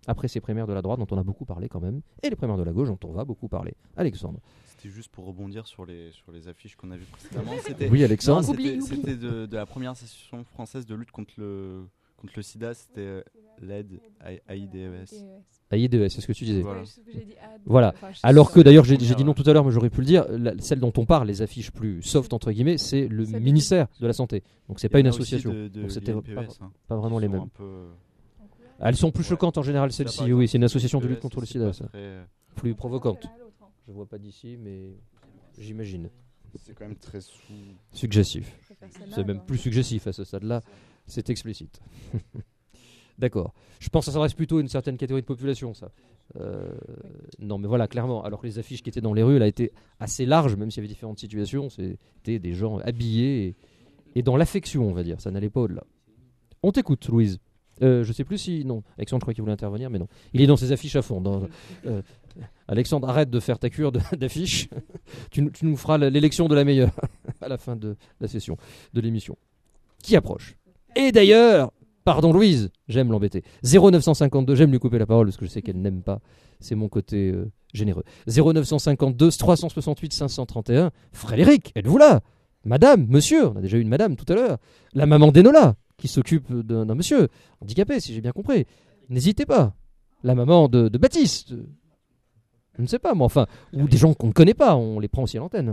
après ces primaires de la droite dont on a beaucoup parlé quand même, et les primaires de la gauche dont on va beaucoup parler. Alexandre. C'était juste pour rebondir sur les, sur les affiches qu'on a vues précédemment. C'était, Oui, Alexandre. non, Oublie, c'était, oublie. c'était de, de la première association française de lutte contre le, contre le sida, c'était euh, l'aide A I D E S. A I D E S, c'est ce que tu disais. Voilà. Voilà. Alors que d'ailleurs, j'ai, j'ai dit non tout à l'heure, mais j'aurais pu le dire, la- celle dont on parle, les affiches plus soft entre guillemets, c'est le C'est le ministère de la Santé. Donc c'est Il pas y une en a aussi association. de- de Donc c'était l'I N P E pas, S, hein, pas vraiment qui les sont mêmes. un peu- Elles sont plus Ouais. choquantes en général, Ça, celles-ci. par Oui, exemple, c'est une association de l'I N P E lutte S, contre le c'est sida, pas ça. très- Plus provocante. Je vois pas d'ici, mais j'imagine. C'est quand même très sous. Suggestif. C'est même plus suggestif à ce stade-là. C'est explicite. D'accord. Je pense que ça s'adresse plutôt à une certaine catégorie de population, ça. Euh, non, mais voilà, clairement. Alors que les affiches qui étaient dans les rues, elles étaient assez larges, même s'il y avait différentes situations. C'était des gens habillés et, et dans l'affection, on va dire. Ça n'allait pas au-delà. On t'écoute, Louise. Euh, je sais plus si. Non, Alexandre, je crois qu'il voulait intervenir, mais non. Il est dans ses affiches à fond. Dans, euh, Alexandre, arrête de faire ta cure de- d'affiches. tu, nous- tu nous feras l'élection de la meilleure à la fin de la session, de l'émission. Qui approche. Et d'ailleurs, pardon Louise, j'aime l'embêter. zéro neuf cent cinquante-deux, j'aime lui couper la parole parce que je sais qu'elle n'aime pas. C'est mon côté euh, généreux. zéro neuf cent cinquante-deux, trois cent soixante-huit, cinq cent trente et un. Frédéric, êtes-vous là? Madame, monsieur, on a déjà eu une madame tout à l'heure. La maman d'Enola, qui s'occupe d'un d'un monsieur handicapé, si j'ai bien compris. N'hésitez pas. La maman de, de Baptiste. Je ne sais pas, mais enfin. Ou des gens qu'on ne connaît pas, on les prend aussi à l'antenne.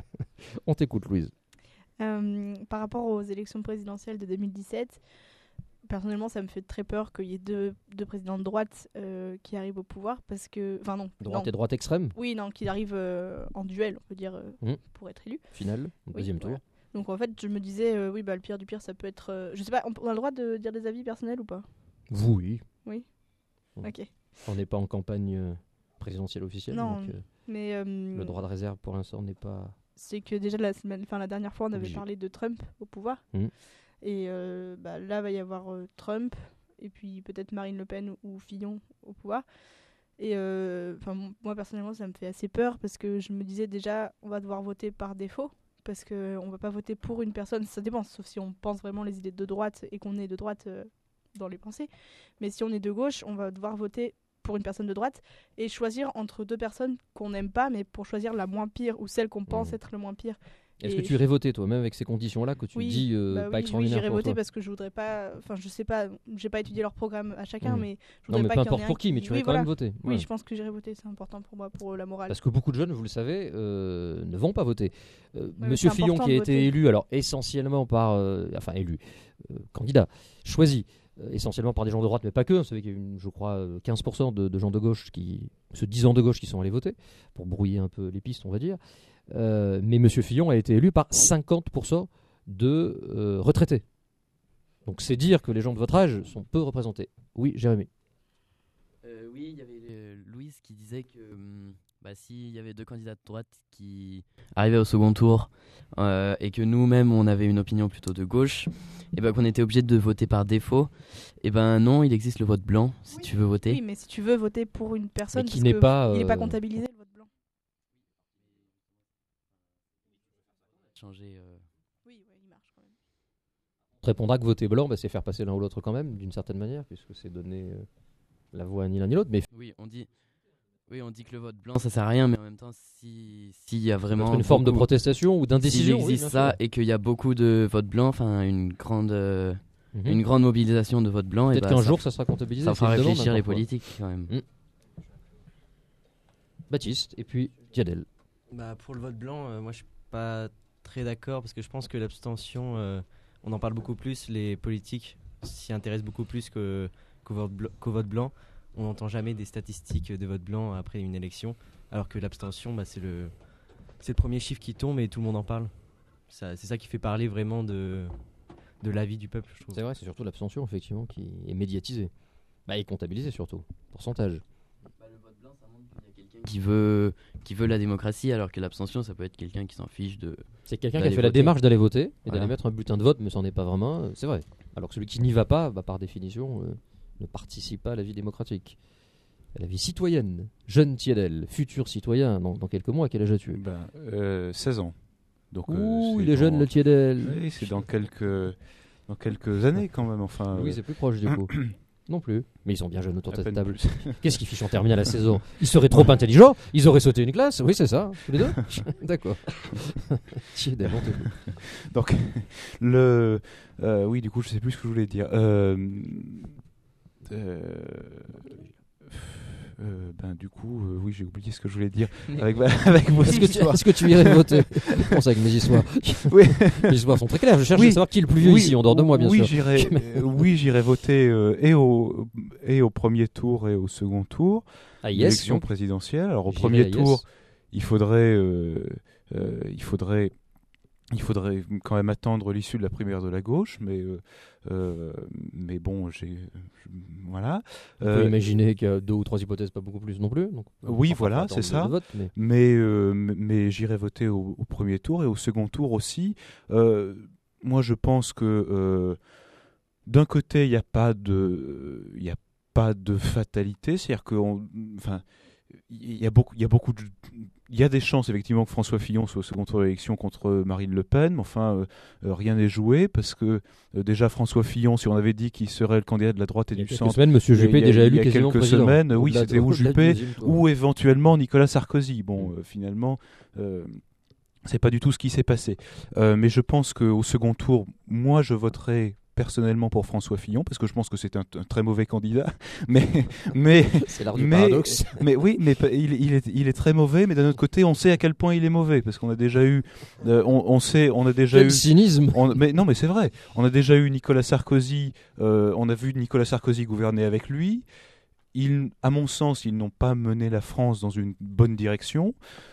On t'écoute, Louise. Euh, par rapport aux élections présidentielles de deux mille dix-sept, personnellement, ça me fait très peur qu'il y ait deux, deux présidents de droite euh, qui arrivent au pouvoir parce que. Enfin, non. Droite non. et droite extrême, Oui, non, qui arrivent euh, en duel, on peut dire, euh, Mm. pour être élu. finale, Oui, deuxième tour. voilà. Donc en fait, je me disais, euh, oui, bah, le pire du pire, ça peut être. euh, je sais pas, on, on a le droit de dire des avis personnels ou pas? Vous, oui. Oui. Mm. Ok. On n'est pas en campagne euh, présidentielle officielle. Non, donc, euh, Mais euh, le droit de réserve, pour l'instant, n'est pas. c'est que déjà la semaine, enfin la dernière fois, on avait Obligé. parlé de Trump au pouvoir. Mm. Et euh, bah, là, va y avoir euh, Trump et puis peut-être Marine Le Pen ou Fillon au pouvoir. Et euh, enfin m- moi personnellement, ça me fait assez peur parce que je me disais déjà, on va devoir voter par défaut parce que on va pas voter pour une personne. Ça dépend, sauf si on pense vraiment les idées de droite et qu'on est de droite euh, dans les pensées. Mais si on est de gauche, on va devoir voter pour une personne de droite et choisir entre deux personnes qu'on n'aime pas, mais pour choisir la moins pire ou celle qu'on pense Mm. être le moins pire. Est-ce Et que tu irais voter, toi, même avec ces conditions-là que tu Oui, dis euh, bah pas oui, oui, extraordinaire j'irai pour voter toi parce que je voudrais pas. Enfin, je sais pas, j'ai pas étudié leur programme à chacun, Mm. mais je Non, voudrais mais pas peu qu'il y en importe ait un pour qui, mais tu irais oui, quand même voilà. voter. Oui, Ouais. je pense que j'irai voter, c'est important pour moi, pour la morale. Parce que beaucoup de jeunes, vous le savez, euh, ne vont pas voter. Euh, mais Monsieur c'est Fillon, important qui a de été voter. élu, alors essentiellement par, euh, enfin élu, euh, candidat, choisi, euh, essentiellement par des gens de droite, mais pas que. Vous savez qu'il y a eu, une- je crois, euh, quinze pour cent de, de gens de gauche qui, se disant de gauche, qui sont allés voter pour brouiller un peu les pistes, on va dire. Euh, mais Monsieur Fillon a été élu par cinquante pour cent de euh, retraités. Donc c'est dire que les gens de votre âge sont peu représentés. Oui, Jérémy. Euh, oui, il y avait euh, Louise qui disait que hum, bah, s'il y avait deux candidats de droite qui arrivaient au second tour euh, et que nous-mêmes on avait une opinion plutôt de gauche, et ben qu'on était obligé de voter par défaut, et ben non, il existe le vote blanc si tu veux voter. Oui, mais si tu veux voter pour une personne, qui parce n'est que pas, il n'est pas euh, comptabilisé le vote blanc. Changer, euh, Oui, ouais, il marche quand même. On te répondra que voter blanc, bah, c'est faire passer l'un ou l'autre quand même, d'une certaine manière, puisque c'est donner euh, la voix à ni l'un ni l'autre. Mais Oui, on dit, oui, on dit que le vote blanc ça sert à rien, mais en même temps, si s'il y a vraiment peut-être une forme de beaucoup- protestation ou s'il d'indécision. oui, existe bien ça sûr. et qu'il y a beaucoup de votes blancs, enfin une grande, euh, Mhm. une grande mobilisation de votes blancs, et Peut-être bah, qu'un ça- jour ça sera comptabilisé. ça c'est fera une demande, réfléchir hein, les parfois. politiques quand même. Mm. Baptiste, et puis Diadel. Bah, pour le vote blanc, euh, moi je suis pas très d'accord parce que je pense que l'abstention, euh, on en parle beaucoup plus, les politiques s'y intéressent beaucoup plus que, qu'au, vote bl- qu'au vote blanc. On n'entend jamais des statistiques de vote blanc après une élection, alors que l'abstention, bah, c'est, le, c'est le premier chiffre qui tombe et tout le monde en parle. Ça, c'est ça qui fait parler vraiment de, de l'avis du peuple, je trouve. C'est vrai, c'est surtout l'abstention effectivement qui est médiatisée. Bah, et comptabilisée surtout, pourcentage. Qui veut, qui veut la démocratie, alors que l'abstention, ça peut être quelqu'un qui s'en fiche de. C'est quelqu'un qui a d'aller fait la voter. démarche d'aller voter et Voilà. d'aller mettre un bulletin de vote, mais c'en est pas vraiment un, c'est vrai. Alors que celui qui n'y va pas, bah, par définition, euh, ne participe pas à la vie démocratique. À la vie citoyenne. Jeune Tiedel, futur citoyen, dans, dans quelques mois, à quel âge as-tu? Ben, euh, seize ans. Donc, euh, Ouh, c'est il est dans- jeune le Tiedel. Oui, c'est dans quelques, dans quelques années quand même. Enfin, Oui, euh, c'est plus proche du coup. Non plus. Mais ils sont bien jeunes autour de À cette peine table. plus. Qu'est-ce qu'ils fichent en terminale à seize ans? Ils seraient trop intelligents, ils auraient sauté une classe. Oui, c'est ça, tous les deux. D'accord. Tiens, démontez-vous. Donc, le, euh, oui, du coup, je sais plus ce que je voulais dire. Euh, euh, euh, ben, du coup, euh, oui, j'ai oublié ce que je voulais dire avec, avec vos Est-ce que, tu, histoires. est-ce que tu irais voter? Je pense avec mes histoires. Oui. Mes histoires sont très claires. Je cherche Oui. à savoir qui est le plus vieux Oui, ici, en dehors de moi, bien oui, sûr. J'irai, euh, oui, j'irai voter euh, et, au, et au premier tour et au second tour. Ah, yes, L'élection donc. présidentielle. Alors, au J'irai premier à yes. tour, il faudrait, euh, euh, il faudrait, il faudrait quand même attendre l'issue de la primaire de la gauche, mais, euh, euh, mais bon, j'ai, je- voilà. On peut Euh, imaginer qu'il y a deux ou trois hypothèses, pas beaucoup plus non plus. Donc, oui, enfin, voilà, faut c'est attendre ça. le vote, mais... Mais, euh, m- mais j'irai voter au, au premier tour et au second tour aussi. Euh, moi, je pense que euh, d'un côté, il n'y a pas de, il y a pas de fatalité, c'est-à-dire que, on- enfin, il y a beaucoup, il y a beaucoup de, il y a des chances effectivement que François Fillon soit au second tour de l'élection contre Marine Le Pen, mais enfin, euh, euh, rien n'est joué parce que euh, déjà François Fillon, si on avait dit qu'il serait le candidat de la droite et Il y a du quelques centre, semaines, Monsieur il y a- Juppé il y a- déjà il élu y a quasiment quelques président. semaines, oui, Au-delà de- c'était ou au-delà du Juppé deuxième tour. ou éventuellement Nicolas Sarkozy. Bon, euh, finalement, euh, c'est pas du tout ce qui s'est passé. Euh, mais je pense qu'au second tour, moi, je voterai personnellement pour François Fillon parce que je pense que c'est un, un très mauvais candidat. Mais, mais, C'est l'art du mais, paradoxe. mais oui, mais pa- il, il est, il est très mauvais. Mais d'un autre côté, on sait à quel point il est mauvais parce qu'on a déjà eu, euh, on, on sait, on a déjà Quel eu. cynisme. On- mais non, mais c'est vrai. On a déjà eu Nicolas Sarkozy. euh, on a vu Nicolas Sarkozy gouverner avec lui. Ils, à mon sens, ils n'ont pas mené la France dans une bonne direction.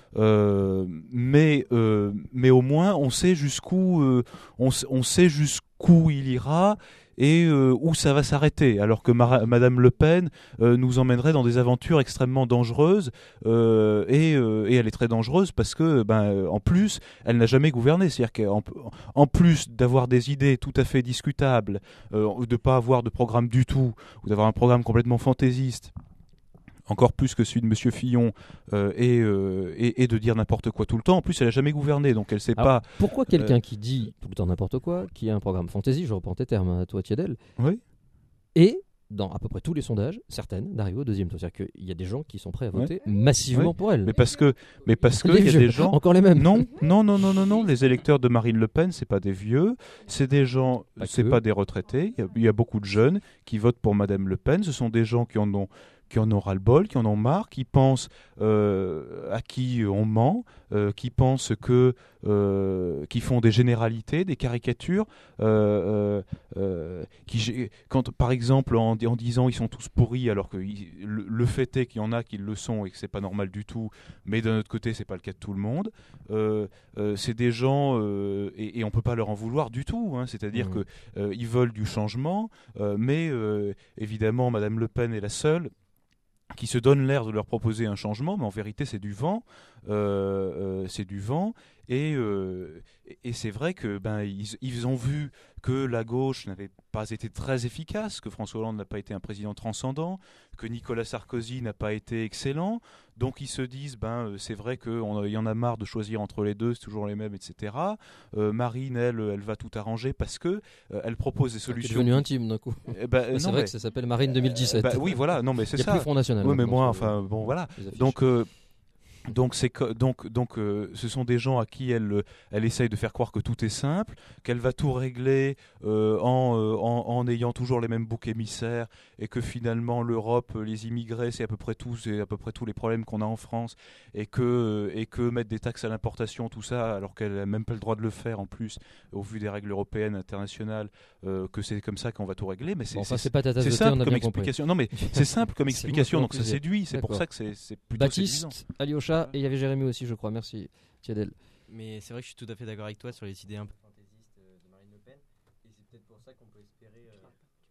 Euh, mais, euh, mais au moins, on sait jusqu'où, euh, on, s- on sait jusqu'où il ira et euh, où ça va s'arrêter. Alors que Mara- Madame Le Pen euh, nous emmènerait dans des aventures extrêmement dangereuses euh, et, euh, et elle est très dangereuse parce que, ben, euh, en plus, elle n'a jamais gouverné. C'est-à-dire qu'en en plus d'avoir des idées tout à fait discutables, euh, de ne pas avoir de programme du tout, ou d'avoir un programme complètement fantaisiste, encore plus que celui de Monsieur Fillon, euh, et, euh, et, et de dire n'importe quoi tout le temps. En plus, elle n'a jamais gouverné, donc elle ne sait Alors, pas. Pourquoi quelqu'un qui dit tout le temps n'importe quoi, qui a un programme fantasy, je reprends tes termes à toi, Thiedel, Oui. et dans à peu près tous les sondages, certaines d'arriver au deuxième tour. C'est-à-dire qu'il y a des gens qui sont prêts à Ouais. voter massivement Ouais. pour elle. Mais parce que, mais parce que Les il y a vieux, des gens. encore les mêmes. Non, non, non, non, non, non. Les électeurs de Marine Le Pen, c'est pas des vieux, c'est des gens, Pas c'est que. pas des retraités. Il y a- il y, a beaucoup de jeunes qui votent pour Madame Le Pen. Ce sont des gens qui en ont, qui en ont ras-le-bol, qui en ont marre, qui pensent euh, à qui on ment, euh, qui pensent que, euh, qui font des généralités, des caricatures, euh, euh, euh, qui, gé- quand, par exemple, en, en disant ils sont tous pourris, alors que il- le, le fait est qu'il y en a qui le sont et que c'est pas normal du tout. Mais d'un autre côté, c'est pas le cas de tout le monde. Euh, euh, c'est des gens euh, et, et on peut pas leur en vouloir du tout. Hein. C'est-à-dire Mmh. que euh, ils veulent du changement, euh, mais euh, évidemment, Madame Le Pen est la seule qui se donne l'air de leur proposer un changement, mais en vérité c'est du vent, euh, euh, c'est du vent, et, euh, et c'est vrai que ben ils, ils ont vu que la gauche n'avait pas été très efficace, que François Hollande n'a pas été un président transcendant, que Nicolas Sarkozy n'a pas été excellent, donc ils se disent ben euh, c'est vrai qu'il y en a marre de choisir entre les deux, c'est toujours les mêmes, et cetera. Euh, Marine, elle, elle va tout arranger parce que euh, elle propose des C'est solutions. devenu intime d'un coup. Eh ben, euh, c'est non, vrai mais- que ça s'appelle Marine deux mille dix-sept. bah oui, voilà, non mais c'est Il y a ça. plus Front National. Oui, mais maintenant moi, sur enfin, bon, voilà. les affiches. Donc, euh, donc, c'est co- donc, donc, euh, ce sont des gens à qui elle, euh, elle essaye de faire croire que tout est simple, qu'elle va tout régler euh, en, euh, en, en ayant toujours les mêmes boucs émissaires, et que finalement l'Europe, euh, les immigrés, c'est à peu près tout, c'est à peu près tous les problèmes qu'on a en France, et que, euh, et que mettre des taxes à l'importation, tout ça, alors qu'elle n'a même pas le droit de le faire en plus, au vu des règles européennes, internationales, euh, que c'est comme ça qu'on va tout régler. Mais c'est Bon, enfin, c'est- c'est pas ta tasse c'est de thé, on simple a comme bien compris. explication. Non, mais c'est simple comme C'est explication, bon, donc ça plaisir. séduit. C'est pour D'accord. ça que c'est c'est plutôt séduisant. Baptiste, Alyosha, et il y avait Jérémy aussi, je crois. Merci, Thiedel. Mais c'est vrai que je suis tout à fait d'accord avec toi sur les idées un peu fantaisistes euh, de Marine Le Pen. Et c'est peut-être pour ça qu'on peut espérer. euh,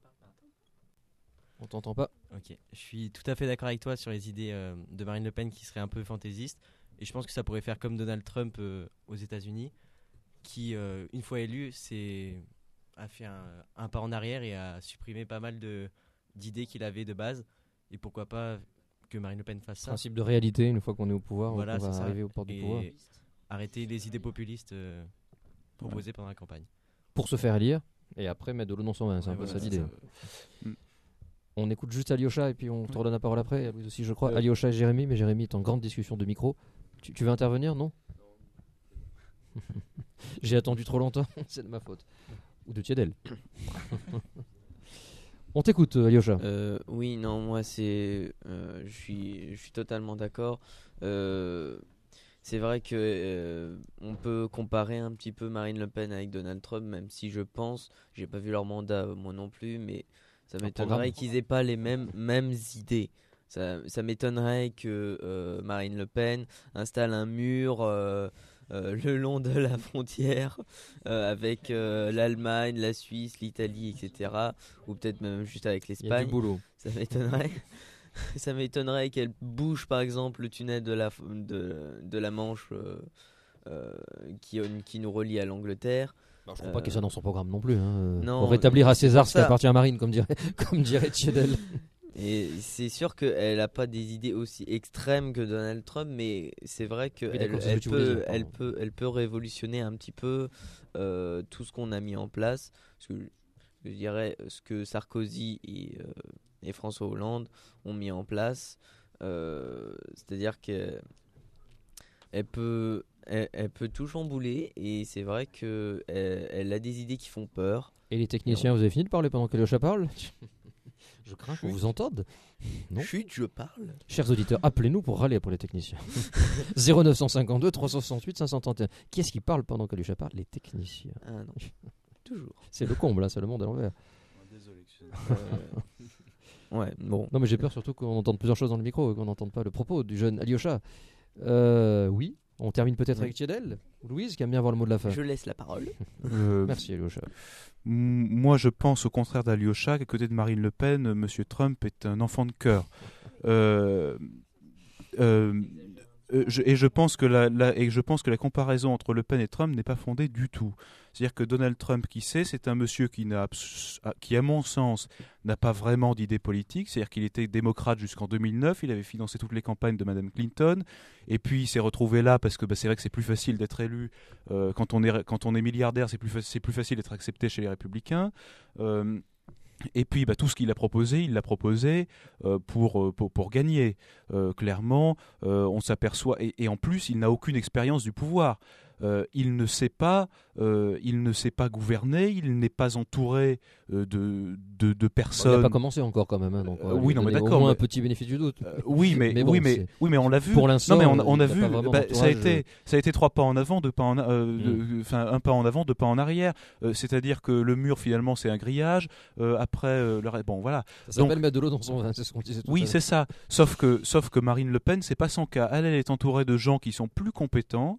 On t'entend pas. Ok, je suis tout à fait d'accord avec toi sur les idées euh, de Marine Le Pen qui seraient un peu fantaisistes. Et je pense que ça pourrait faire comme Donald Trump euh, aux États-Unis, qui, euh, une fois élu, s'est- a fait un, un pas en arrière et a supprimé pas mal de, d'idées qu'il avait de base. Et pourquoi pas que Marine Le Pen fasse ça. Principe de réalité, une fois qu'on est au pouvoir, Voilà, on va c'est ça. arriver au port du Et pouvoir. arrêter les idées populistes euh, proposées pendant la campagne. Pour se faire élire, et après mettre de l'eau dans son vin, c'est Ouais, un peu voilà, ça c'est l'idée. ça. On écoute juste Alyosha et puis on te redonne la parole après. Louise aussi, je crois. Euh. Alyosha et Jérémy, mais Jérémy est en grande discussion de micro. Tu, tu veux intervenir, non? J'ai attendu trop longtemps, c'est de ma faute. Ou de Tiedel. On t'écoute, Alyosha. Euh, oui, non, moi c'est, euh, je suis, je suis totalement d'accord. Euh, c'est vrai que euh, on peut comparer un petit peu Marine Le Pen avec Donald Trump, même si je pense, j'ai pas vu leur mandat euh, moi non plus, mais ça m'étonnerait qu'ils aient pas les mêmes mêmes idées. Ça, ça m'étonnerait que euh, Marine Le Pen installe un mur euh, euh, le long de la frontière euh, avec euh, l'Allemagne, la Suisse, l'Italie, et cetera. Ou peut-être même juste avec Il y a du l'Espagne. boulot. Ça m'étonnerait. Ça m'étonnerait qu'elle bouge par exemple le tunnel de la, de, de la Manche euh, euh, qui, qui nous relie à l'Angleterre. Bah, je ne crois pas qu'il soit dans son programme non plus. Hein. Non, Pour rétablir à César pour ce qui ça. appartient à Marine, comme dirait, comme dirait Tiedel. Et c'est sûr qu'elle n'a pas des idées aussi extrêmes que Donald Trump, mais c'est vrai qu'elle Oui, d'accord, c'est ce elle que tu voulais peut, dire, elle, pardon. peut, elle peut révolutionner un petit peu euh, tout ce qu'on a mis en place. Parce que je dirais ce que Sarkozy et, euh, et François Hollande ont mis en place. Euh, c'est-à-dire qu'elle elle peut, elle, elle peut tout chambouler et c'est vrai qu'elle elle a des idées qui font peur. Et les techniciens, vous avez fini de parler pendant qu'Alyosha parle? Je crains qu'on Chut. vous entende. Non. Chut, je parle. Chers auditeurs, appelez-nous pour râler pour les techniciens. zéro neuf cent cinquante-deux trois cent soixante-huit cinq cent trente et un. Qui est-ce qui parle pendant qu'Alyosha parle? Les techniciens. Ah non, toujours. C'est le comble, hein, c'est le monde à l'envers. Désolé. Euh, ouais, bon. Non, mais j'ai peur surtout qu'on entende plusieurs choses dans le micro et qu'on n'entende pas le propos du jeune Alyosha. Euh, oui, on termine peut-être Oui. avec Tiedel ou Louise qui aime bien avoir le mot de la fin. Je laisse la parole. Euh, Merci Alyosha. M- Moi, je pense au contraire d'Alyosha qu'à côté de Marine Le Pen, M. Trump est un enfant de cœur. Euh, euh, euh, je- et, je pense que la, la- et je pense que la comparaison entre Le Pen et Trump n'est pas fondée du tout. C'est-à-dire que Donald Trump, qui sait, c'est un monsieur qui, n'a, abs- qui, à mon sens, n'a pas vraiment d'idée politique. C'est-à-dire qu'il était démocrate jusqu'en deux mille neuf, il avait financé toutes les campagnes de Madame Clinton, et puis il s'est retrouvé là parce que bah, c'est vrai que c'est plus facile d'être élu euh, quand, on est, quand on est milliardaire, c'est plus, fa- c'est plus facile d'être accepté chez les Républicains. Euh, Et puis bah, tout ce qu'il a proposé, il l'a proposé euh, pour, euh, pour, pour gagner. Euh, clairement, euh, on s'aperçoit, et, et en plus, il n'a aucune expérience du pouvoir. Euh, il ne sait pas, euh, il ne sait pas gouverner, il n'est pas entouré euh, de, de, de Bon, il personnes. n'a pas commencé encore quand même. Hein, donc, Euh, on va oui, lui non, mais donner d'accord, Au moins mais- un petit bénéfice du doute. Euh, oui, mais, Mais bon, oui, mais, c'est- oui, mais on l'a vu. Pour l'instant, non, mais on, a- on a il n'a vu. pas vraiment bah, ça a d'entourage, été, ça a été trois pas en avant, deux pas en, euh, Mm. de- enfin un pas en avant, deux pas en arrière. Euh, c'est-à-dire que le mur finalement c'est un grillage. Euh, après, euh, le reste- bon voilà. Ça s'appelle Donc- mettre de l'eau dans son vin, c'est ce qu'on disait tout à Oui, l'heure. c'est ça. Sauf que, sauf que Marine Le Pen, c'est pas son cas. Elle, elle est entourée de gens qui sont plus compétents.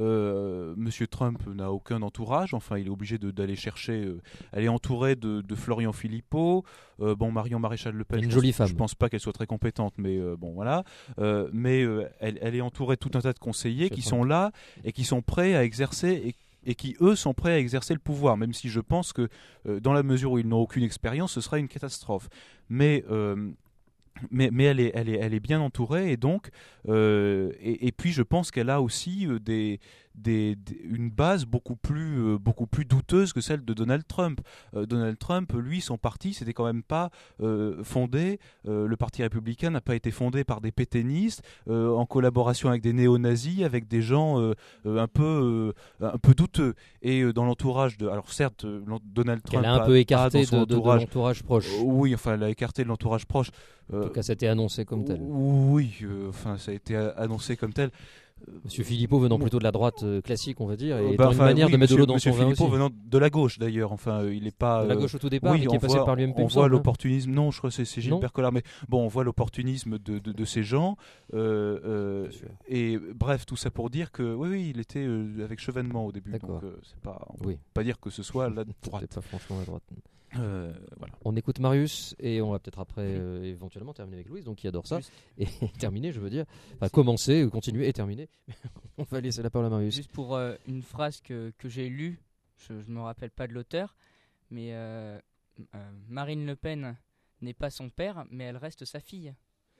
Euh, Monsieur Trump n'a aucun entourage. Enfin, il est obligé de- d'aller chercher. euh, elle est entourée de, de Florian Philippot. Euh, bon, Marion Maréchal Le Pen. Une je jolie pense, femme. Je pense pas qu'elle soit très compétente, mais euh, bon, voilà. Euh, mais euh, elle, elle est entourée de tout un tas de conseillers Monsieur qui Trump. sont là et qui sont prêts à exercer. Et, et qui, eux, sont prêts à exercer le pouvoir, même si je pense que, euh, dans la mesure où ils n'ont aucune expérience, ce sera une catastrophe. Mais, euh, mais, mais elle, est, elle, est, elle est bien entourée, et donc, euh, et, et puis je pense qu'elle a aussi euh, des, des, des- une base beaucoup plus, euh, beaucoup plus douteuse que celle de Donald Trump. Euh, Donald Trump, lui, son parti, c'était quand même pas euh, fondé, euh, le Parti républicain n'a pas été fondé par des pétainistes, euh, en collaboration avec des néo-nazis, avec des gens euh, euh, un, peu, euh, un peu douteux. Et euh, dans l'entourage de... Alors certes, euh, l'en- Donald Trump Qu'elle a un a- peu a écarté dans son de, de- de entourage- l'entourage proche. Euh, oui, enfin, elle a écarté de l'entourage proche. En tout cas, ça a été annoncé comme tel. Oui, euh, enfin, ça a été a- annoncé comme tel. Monsieur Philippot venant plutôt de la droite euh, classique, on va dire, et Euh, étant bah, une enfin, manière oui, de mettre de monsieur- l'eau dans monsieur son vin Philippot aussi. venant de la gauche d'ailleurs. Enfin, euh, il est pas De la euh, gauche au tout départ, oui, mais qui on est passé voit- par l'U M P, il On me voit semble, hein. l'opportunisme. Non, je crois que c'est c'est Non. Gilbert Collard. Mais bon, on voit l'opportunisme de, de, de ces gens. Euh, euh, Bien sûr. et bref, tout ça pour dire que oui, oui, il était euh, avec Chevènement au début. D'accord. Donc, euh, c'est pas, on Oui. peut pas dire que ce soit la droite. C'était pas franchement la droite. Euh, voilà. On écoute Marius et on va peut-être après euh, éventuellement terminer avec Louise, donc qui adore ça. Juste- Et terminer, je veux dire. Enfin, commencer, euh, continuer et terminer. On va laisser la parole à Marius. Juste pour euh, une phrase que, que j'ai lue, je ne me rappelle pas de l'auteur, mais euh, euh, Marine Le Pen n'est pas son père, mais elle reste sa fille.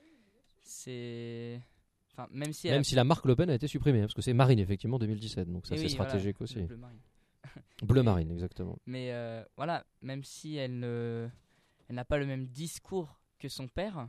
C'est... Enfin, même si elle Même a- si la marque Le Pen a été supprimée, hein, parce que c'est Marine effectivement deux mille dix-sept, donc ça Eh c'est oui, voilà, stratégique aussi. Bleu Marine. Bleu Marine, exactement. Mais euh, voilà, même si elle ne, elle n'a pas le même discours que son père,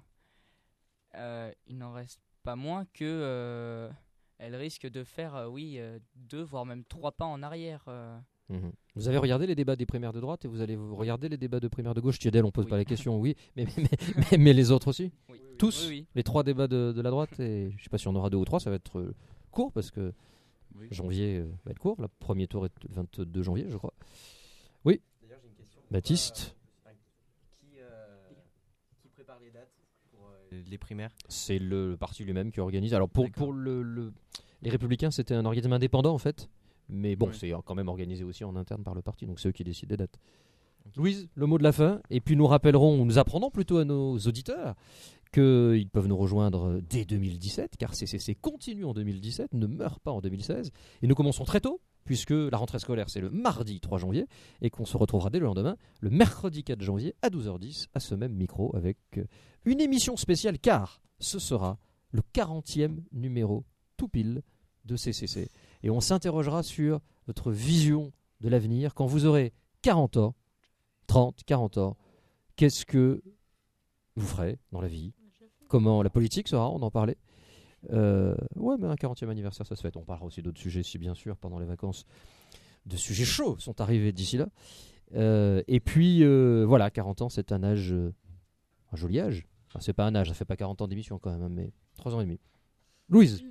euh, il n'en reste pas moins que euh, elle risque de faire, euh, oui, euh, deux voire même trois pas en arrière. Euh. Mmh. Vous avez regardé les débats des primaires de droite et vous allez vous regarder les débats de primaires de gauche. Tiedel, on pose Oui. pas la question, oui, mais, mais, mais, mais les autres aussi. Oui. Tous, Oui, oui. les trois débats de, de la droite, et je sais pas si on aura deux ou trois, ça va être euh, court parce que Oui. janvier euh, va être court. Le premier tour est le vingt-deux janvier, je crois. Oui. D'ailleurs, j'ai une question. Baptiste, Qui, euh, qui prépare les dates pour euh, les primaires? c'est le, le parti lui-même qui organise. Alors pour, D'accord. pour le, le- les Républicains, c'était un organisme indépendant en fait, mais bon, Oui. c'est quand même organisé aussi en interne par le parti, donc c'est eux qui décident des dates. Louise, le mot de la fin, et puis nous rappellerons, nous apprendrons plutôt à nos auditeurs qu'ils peuvent nous rejoindre dès deux mille dix-sept, car C C C continue en deux mille dix-sept, ne meurt pas en deux mille seize, et nous commençons très tôt, puisque la rentrée scolaire c'est le mardi trois janvier, et qu'on se retrouvera dès le lendemain, le mercredi quatre janvier à douze heures dix, à ce même micro, avec euh, une émission spéciale, car ce sera le quarantième numéro tout pile de C C C. Et on s'interrogera sur votre vision de l'avenir quand vous aurez quarante ans, trente, quarante ans. Qu'est-ce que vous ferez dans la vie? Comment la politique sera? On en parlait. Euh, ouais, mais un quarantième anniversaire, ça se fait. On parlera aussi d'autres sujets, si bien sûr, pendant les vacances, de sujets chauds sont arrivés d'ici là. Euh, et puis, euh, voilà, quarante ans, c'est un âge, euh, un joli âge. Enfin, c'est pas un âge, ça fait pas quarante ans d'émission quand même, hein, mais trois ans et demi. Louise,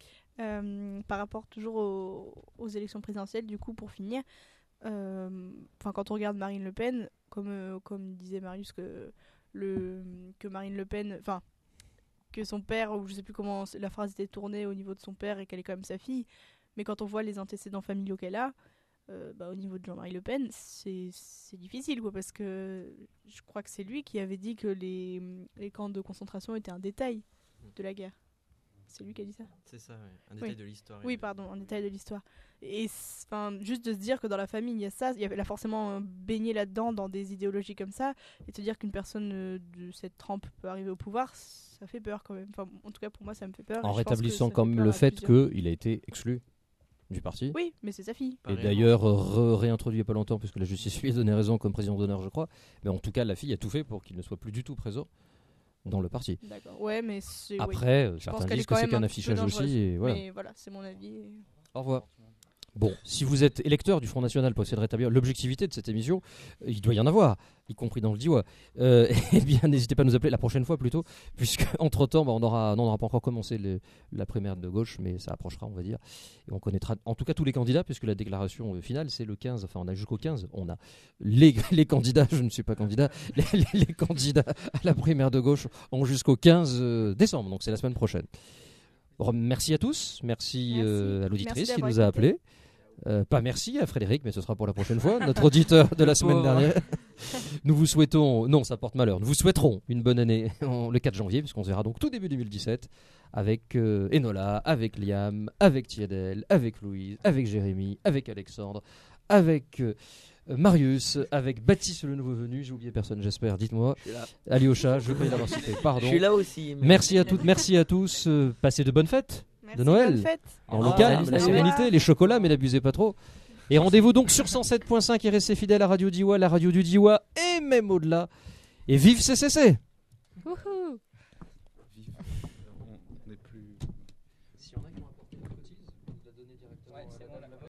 Euh, par rapport toujours aux, aux élections présidentielles, du coup, pour finir, euh, 'fin, quand on regarde Marine Le Pen, comme, euh, comme disait Marius, que, le, que Marine Le Pen, enfin, que son père, ou je sais plus comment la phrase était tournée au niveau de son père et qu'elle est quand même sa fille, mais quand on voit les antécédents familiaux qu'elle a, euh, bah, au niveau de Jean-Marie Le Pen, c'est c'est difficile, quoi, parce que je crois que c'est lui qui avait dit que les, les camps de concentration étaient un détail de la guerre. C'est lui qui a dit ça? C'est ça, ouais. Un détail Oui. de l'histoire. Oui, pardon, un détail de l'histoire. Et c'est- 'fin, juste de se dire que dans la famille, il y a ça, il y a, elle a forcément euh, baigné là-dedans, dans des idéologies comme ça, et de se dire qu'une personne euh, de cette trempe peut arriver au pouvoir, ça fait peur quand même. Enfin, en tout cas, pour moi, ça me fait peur. et en je pense que rétablissant ça fait quand même peur le à fait plusieurs. qu'il a été exclu du parti. Oui, mais c'est sa fille. Et d'ailleurs, re- réintroduit il n'y a pas longtemps, puisque la justice lui a donné raison comme président d'honneur, je crois. Mais en tout cas, la fille a tout fait pour qu'il ne soit plus du tout présent dans le parti. D'accord. Ouais, mais c'est. Après, oui. Je certains pense qu'elle disent est quand que c'est même qu'un un peu affichage dangereuse. aussi, et voilà. Mais voilà, c'est mon avis. et- Au revoir. Bon, si vous êtes électeur du Front National pour essayer de rétablir l'objectivité de cette émission, euh, il doit y en avoir, y compris dans le Diois. Euh, eh bien, n'hésitez pas à nous appeler la prochaine fois plutôt, puisque entre-temps, bah, on aura, non, on n'aura pas encore commencé le- la primaire de gauche, mais ça approchera, on va dire. Et on connaîtra en tout cas tous les candidats, puisque la déclaration euh, finale, c'est le quinze, enfin on a jusqu'au quinze, on a les, les candidats, je ne suis pas candidat, les, les- les candidats à la primaire de gauche ont jusqu'au quinze euh, décembre, donc c'est la semaine prochaine. Re- Merci à tous, merci, Merci. euh, à l'auditrice Merci qui d'avoir nous a écouté. appelés. Euh, pas merci à Frédéric, mais ce sera pour la prochaine fois, notre auditeur de la semaine Pauvre. dernière. Nous vous souhaitons, non, ça porte malheur, nous vous souhaiterons une bonne année en- le quatre janvier, puisqu'on se verra donc tout début deux mille dix-sept avec euh, Enola, avec Liam, avec Tiedel, avec Louise, avec Jérémy, avec Alexandre, avec euh, Marius, avec Baptiste le nouveau venu, j'ai oublié personne j'espère, dites-moi. Je suis là. Aliocha, je peux y l'avoir cité, pardon. Je suis là aussi. mais- Merci à toutes, merci à tous, euh, passez de bonnes fêtes. Merci, Noël. bonne fête. Dans le Ah, calme, salut, la salut. sérénité, les chocolats, mais n'abusez pas trop. Et rendez-vous donc sur cent sept point cinq et restez fidèles à Radio Diois, la radio du Diois, et même au-delà. Et vive C C C! Wouhou. Vive. On n'est plus. Si on a qui ont apporté des cotises, vous la donnez directement.